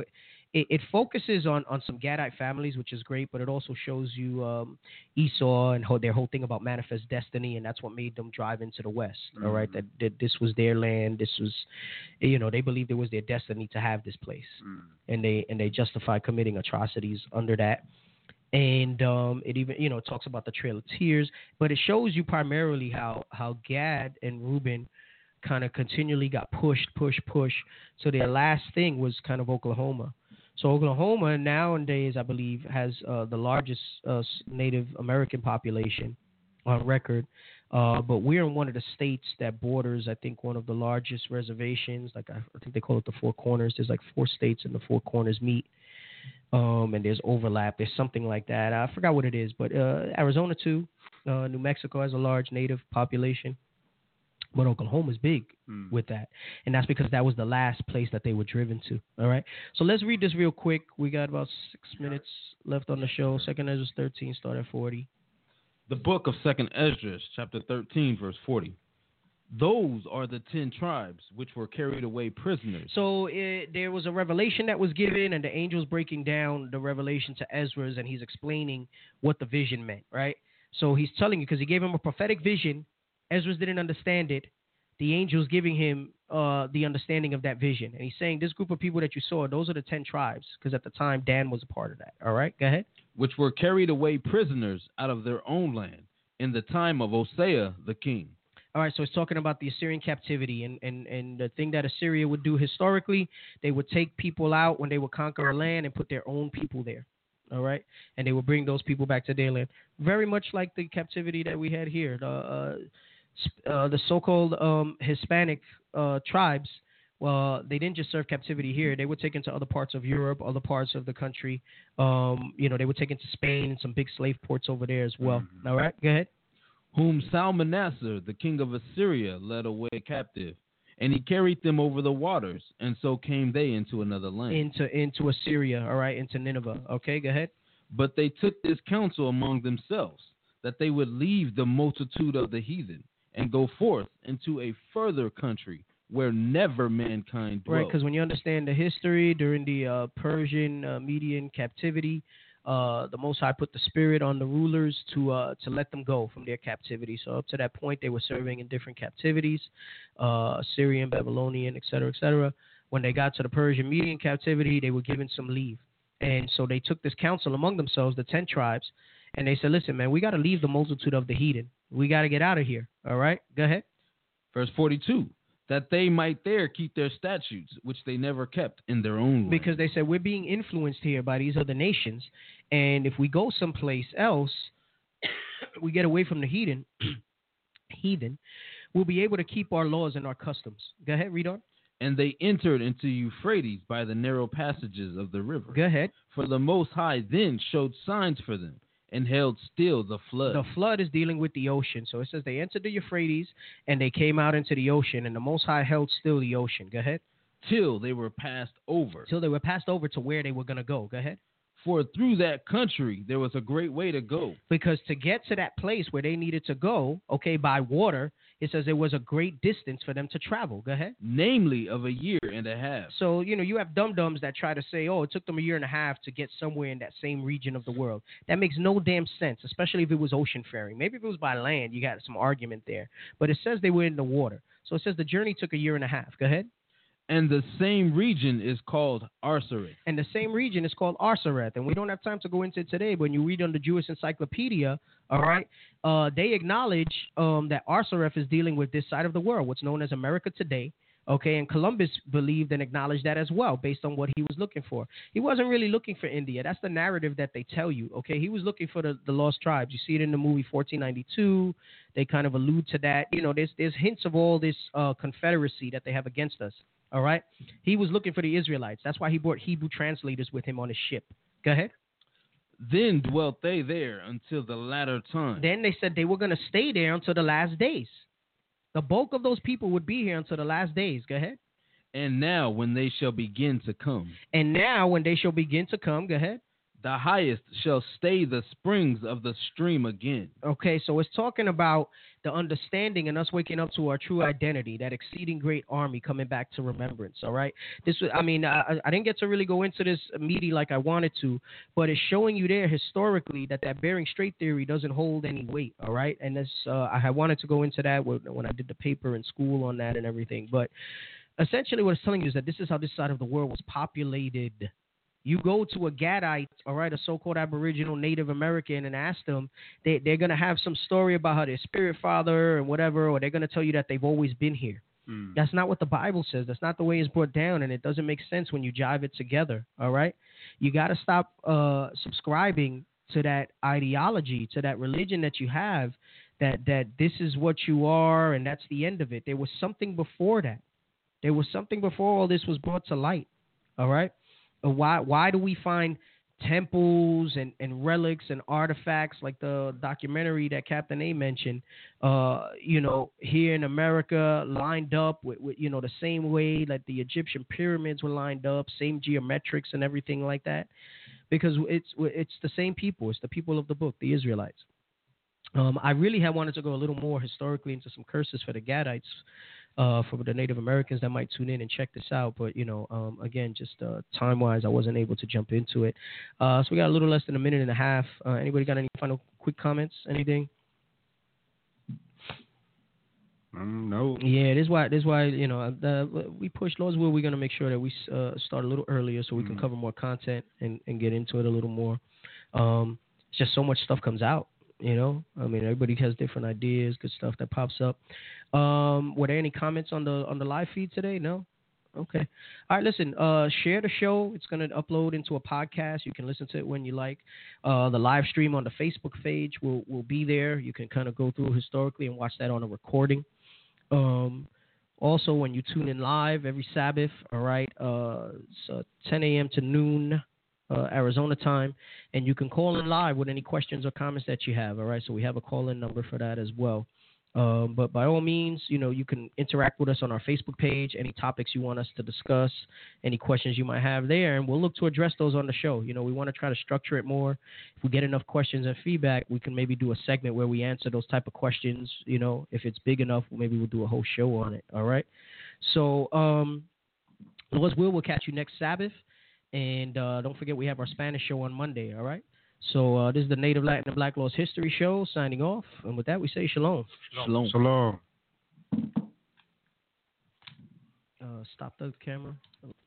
it focuses on some Gadite families, which is great, but it also shows you Esau and their whole thing about manifest destiny, and that's what made them drive into the West, all right, that this was their land. This was, they believed it was their destiny to have this place, and they justify committing atrocities under that. And it even, talks about the Trail of Tears, but it shows you primarily how Gad and Reuben kind of continually got pushed. So their last thing was kind of Oklahoma. So Oklahoma nowadays, I believe, has the largest Native American population on record. But we're in one of the states that borders, I think, one of the largest reservations. Like I think they call it the Four Corners. There's like 4 states in the Four Corners meet. And there's overlap. There's something like that. I forgot what it is, but Arizona too. New Mexico has a large Native population, but Oklahoma's big with that, and that's because that was the last place that they were driven to. All right, so let's read this real quick. We got about 6 minutes left on the show. 2nd Ezra 13, start at 40. The book of 2nd Ezra, chapter 13, verse 40. Those are the 10 tribes which were carried away prisoners. So there was a revelation that was given, and the angel's breaking down the revelation to Ezra, and he's explaining what the vision meant, right? So he's telling you, because he gave him a prophetic vision. Ezra didn't understand it. The angel's giving him the understanding of that vision. And he's saying, this group of people that you saw, those are the 10 tribes, because at the time, Dan was a part of that. All right, go ahead. Which were carried away prisoners out of their own land in the time of Hosea the king. All right, so it's talking about the Assyrian captivity, and the thing that Assyria would do historically, they would take people out when they would conquer a land and put their own people there, all right? And they would bring those people back to their land. Very much like the captivity that we had here. The so-called Hispanic tribes, well, they didn't just serve captivity here. They were taken to other parts of Europe, other parts of the country. They were taken to Spain and some big slave ports over there as well. All right, go ahead. whom Salmanassar, the king of Assyria, led away captive. And he carried them over the waters, and so came they into another land. Into Assyria, all right, into Nineveh. Okay, go ahead. But they took this counsel among themselves, that they would leave the multitude of the heathen, and go forth into a further country, where never mankind dwelt. Right, because when you understand the history during the Persian Median captivity, the Most High put the spirit on the rulers to let them go from their captivity. So up to that point, they were serving in different captivities, Syrian, Babylonian, etc., etc. When they got to the Persian Median captivity, they were given some leave. And so they took this counsel among themselves, the 10 tribes, and they said, listen, man, we got to leave the multitude of the heathen. We got to get out of here. All right, go ahead. Verse 42. That they might there keep their statutes, which they never kept in their own land. Because they said, we're being influenced here by these other nations, and if we go someplace else, we get away from the heathen, we'll be able to keep our laws and our customs. Go ahead, read on. And they entered into Euphrates by the narrow passages of the river. Go ahead. For the Most High then showed signs for them, and held still the flood. The flood is dealing with the ocean. So it says they entered the Euphrates and they came out into the ocean, and the Most High held still the ocean. Go ahead. Till they were passed over. Till they were passed over to where they were going to go. Go ahead. For through that country there was a great way to go. Because to get to that place where they needed to go, okay, by water, it says there was a great distance for them to travel. Go ahead. Namely of a year and a half. So, you have dum-dums that try to say, oh, it took them a year and a half to get somewhere in that same region of the world. That makes no damn sense, especially if it was ocean faring. Maybe if it was by land, you got some argument there. But it says they were in the water. So it says the journey took a year and a half. Go ahead. And the same region is called Arsareth. And the same region is called Arsareth. And we don't have time to go into it today, but when you read on the Jewish Encyclopedia, all right, they acknowledge that Arsareth is dealing with this side of the world, what's known as America today. Okay, and Columbus believed and acknowledged that as well, based on what he was looking for. He wasn't really looking for India. That's the narrative that they tell you. Okay, he was looking for the lost tribes. You see it in the movie 1492. They kind of allude to that. There's hints of all this confederacy that they have against us. All right, he was looking for the Israelites. That's why he brought Hebrew translators with him on his ship. Go ahead. Then dwelt they there until the latter time. Then they said they were going to stay there until the last days. The bulk of those people would be here until the last days. Go ahead. And now when they shall begin to come. Go ahead. The highest shall stay the springs of the stream again. Okay, so it's talking about the understanding and us waking up to our true identity, that exceeding great army coming back to remembrance, all right? I didn't get to really go into this meaty like I wanted to, but it's showing you there historically that Bering Strait theory doesn't hold any weight, all right? And this, I had wanted to go into that when I did the paper in school on that and everything, but essentially what it's telling you is that this is how this side of the world was populated. You go to a Gadite, all right, a so-called Aboriginal Native American, and ask them, they're going to have some story about how their spirit father and whatever, or they're going to tell you that they've always been here. That's not what the Bible says. That's not the way it's brought down, and it doesn't make sense when you jive it together, all right? You got to stop subscribing to that ideology, to that religion that you have, that this is what you are, and that's the end of it. There was something before that. There was something before all this was brought to light, all right? Why do we find temples and relics and artifacts like the documentary that Captain A mentioned, here in America lined up with the same way like the Egyptian pyramids were lined up, same geometrics and everything like that? Because it's the same people. It's the people of the book, the Israelites. I really had wanted to go a little more historically into some curses for the Gadites, for the Native Americans that might tune in and check this out. But, again, just time-wise, I wasn't able to jump into it. So we got a little less than a minute and a half. Anybody got any final quick comments? Anything? No. Yeah, this is why we push Lord's will. We're going to make sure that we start a little earlier so we can cover more content and get into it a little more. It's just so much stuff comes out. Everybody has different ideas, good stuff that pops up. Were there any comments on the live feed today? No? Okay. All right, listen, share the show. It's going to upload into a podcast. You can listen to it when you like. The live stream on the Facebook page will be there. You can kind of go through historically and watch that on a recording. Also, when you tune in live every Sabbath, all right, it's 10 a.m. to noon Arizona time, and you can call in live with any questions or comments that you have. All right, so we have a call-in number for that as well. But by all means, you can interact with us on our Facebook page, any topics you want us to discuss, any questions you might have there, and we'll look to address those on the show. We want to try to structure it more. If we get enough questions and feedback, we can maybe do a segment where we answer those type of questions. If it's big enough, maybe we'll do a whole show on it. All right. So, we'll catch you next Sabbath. And don't forget, we have our Spanish show on Monday. All right. So this is the Native Latin and Black Laws History Show signing off. And with that, we say shalom. Shalom. Shalom. Stop the camera.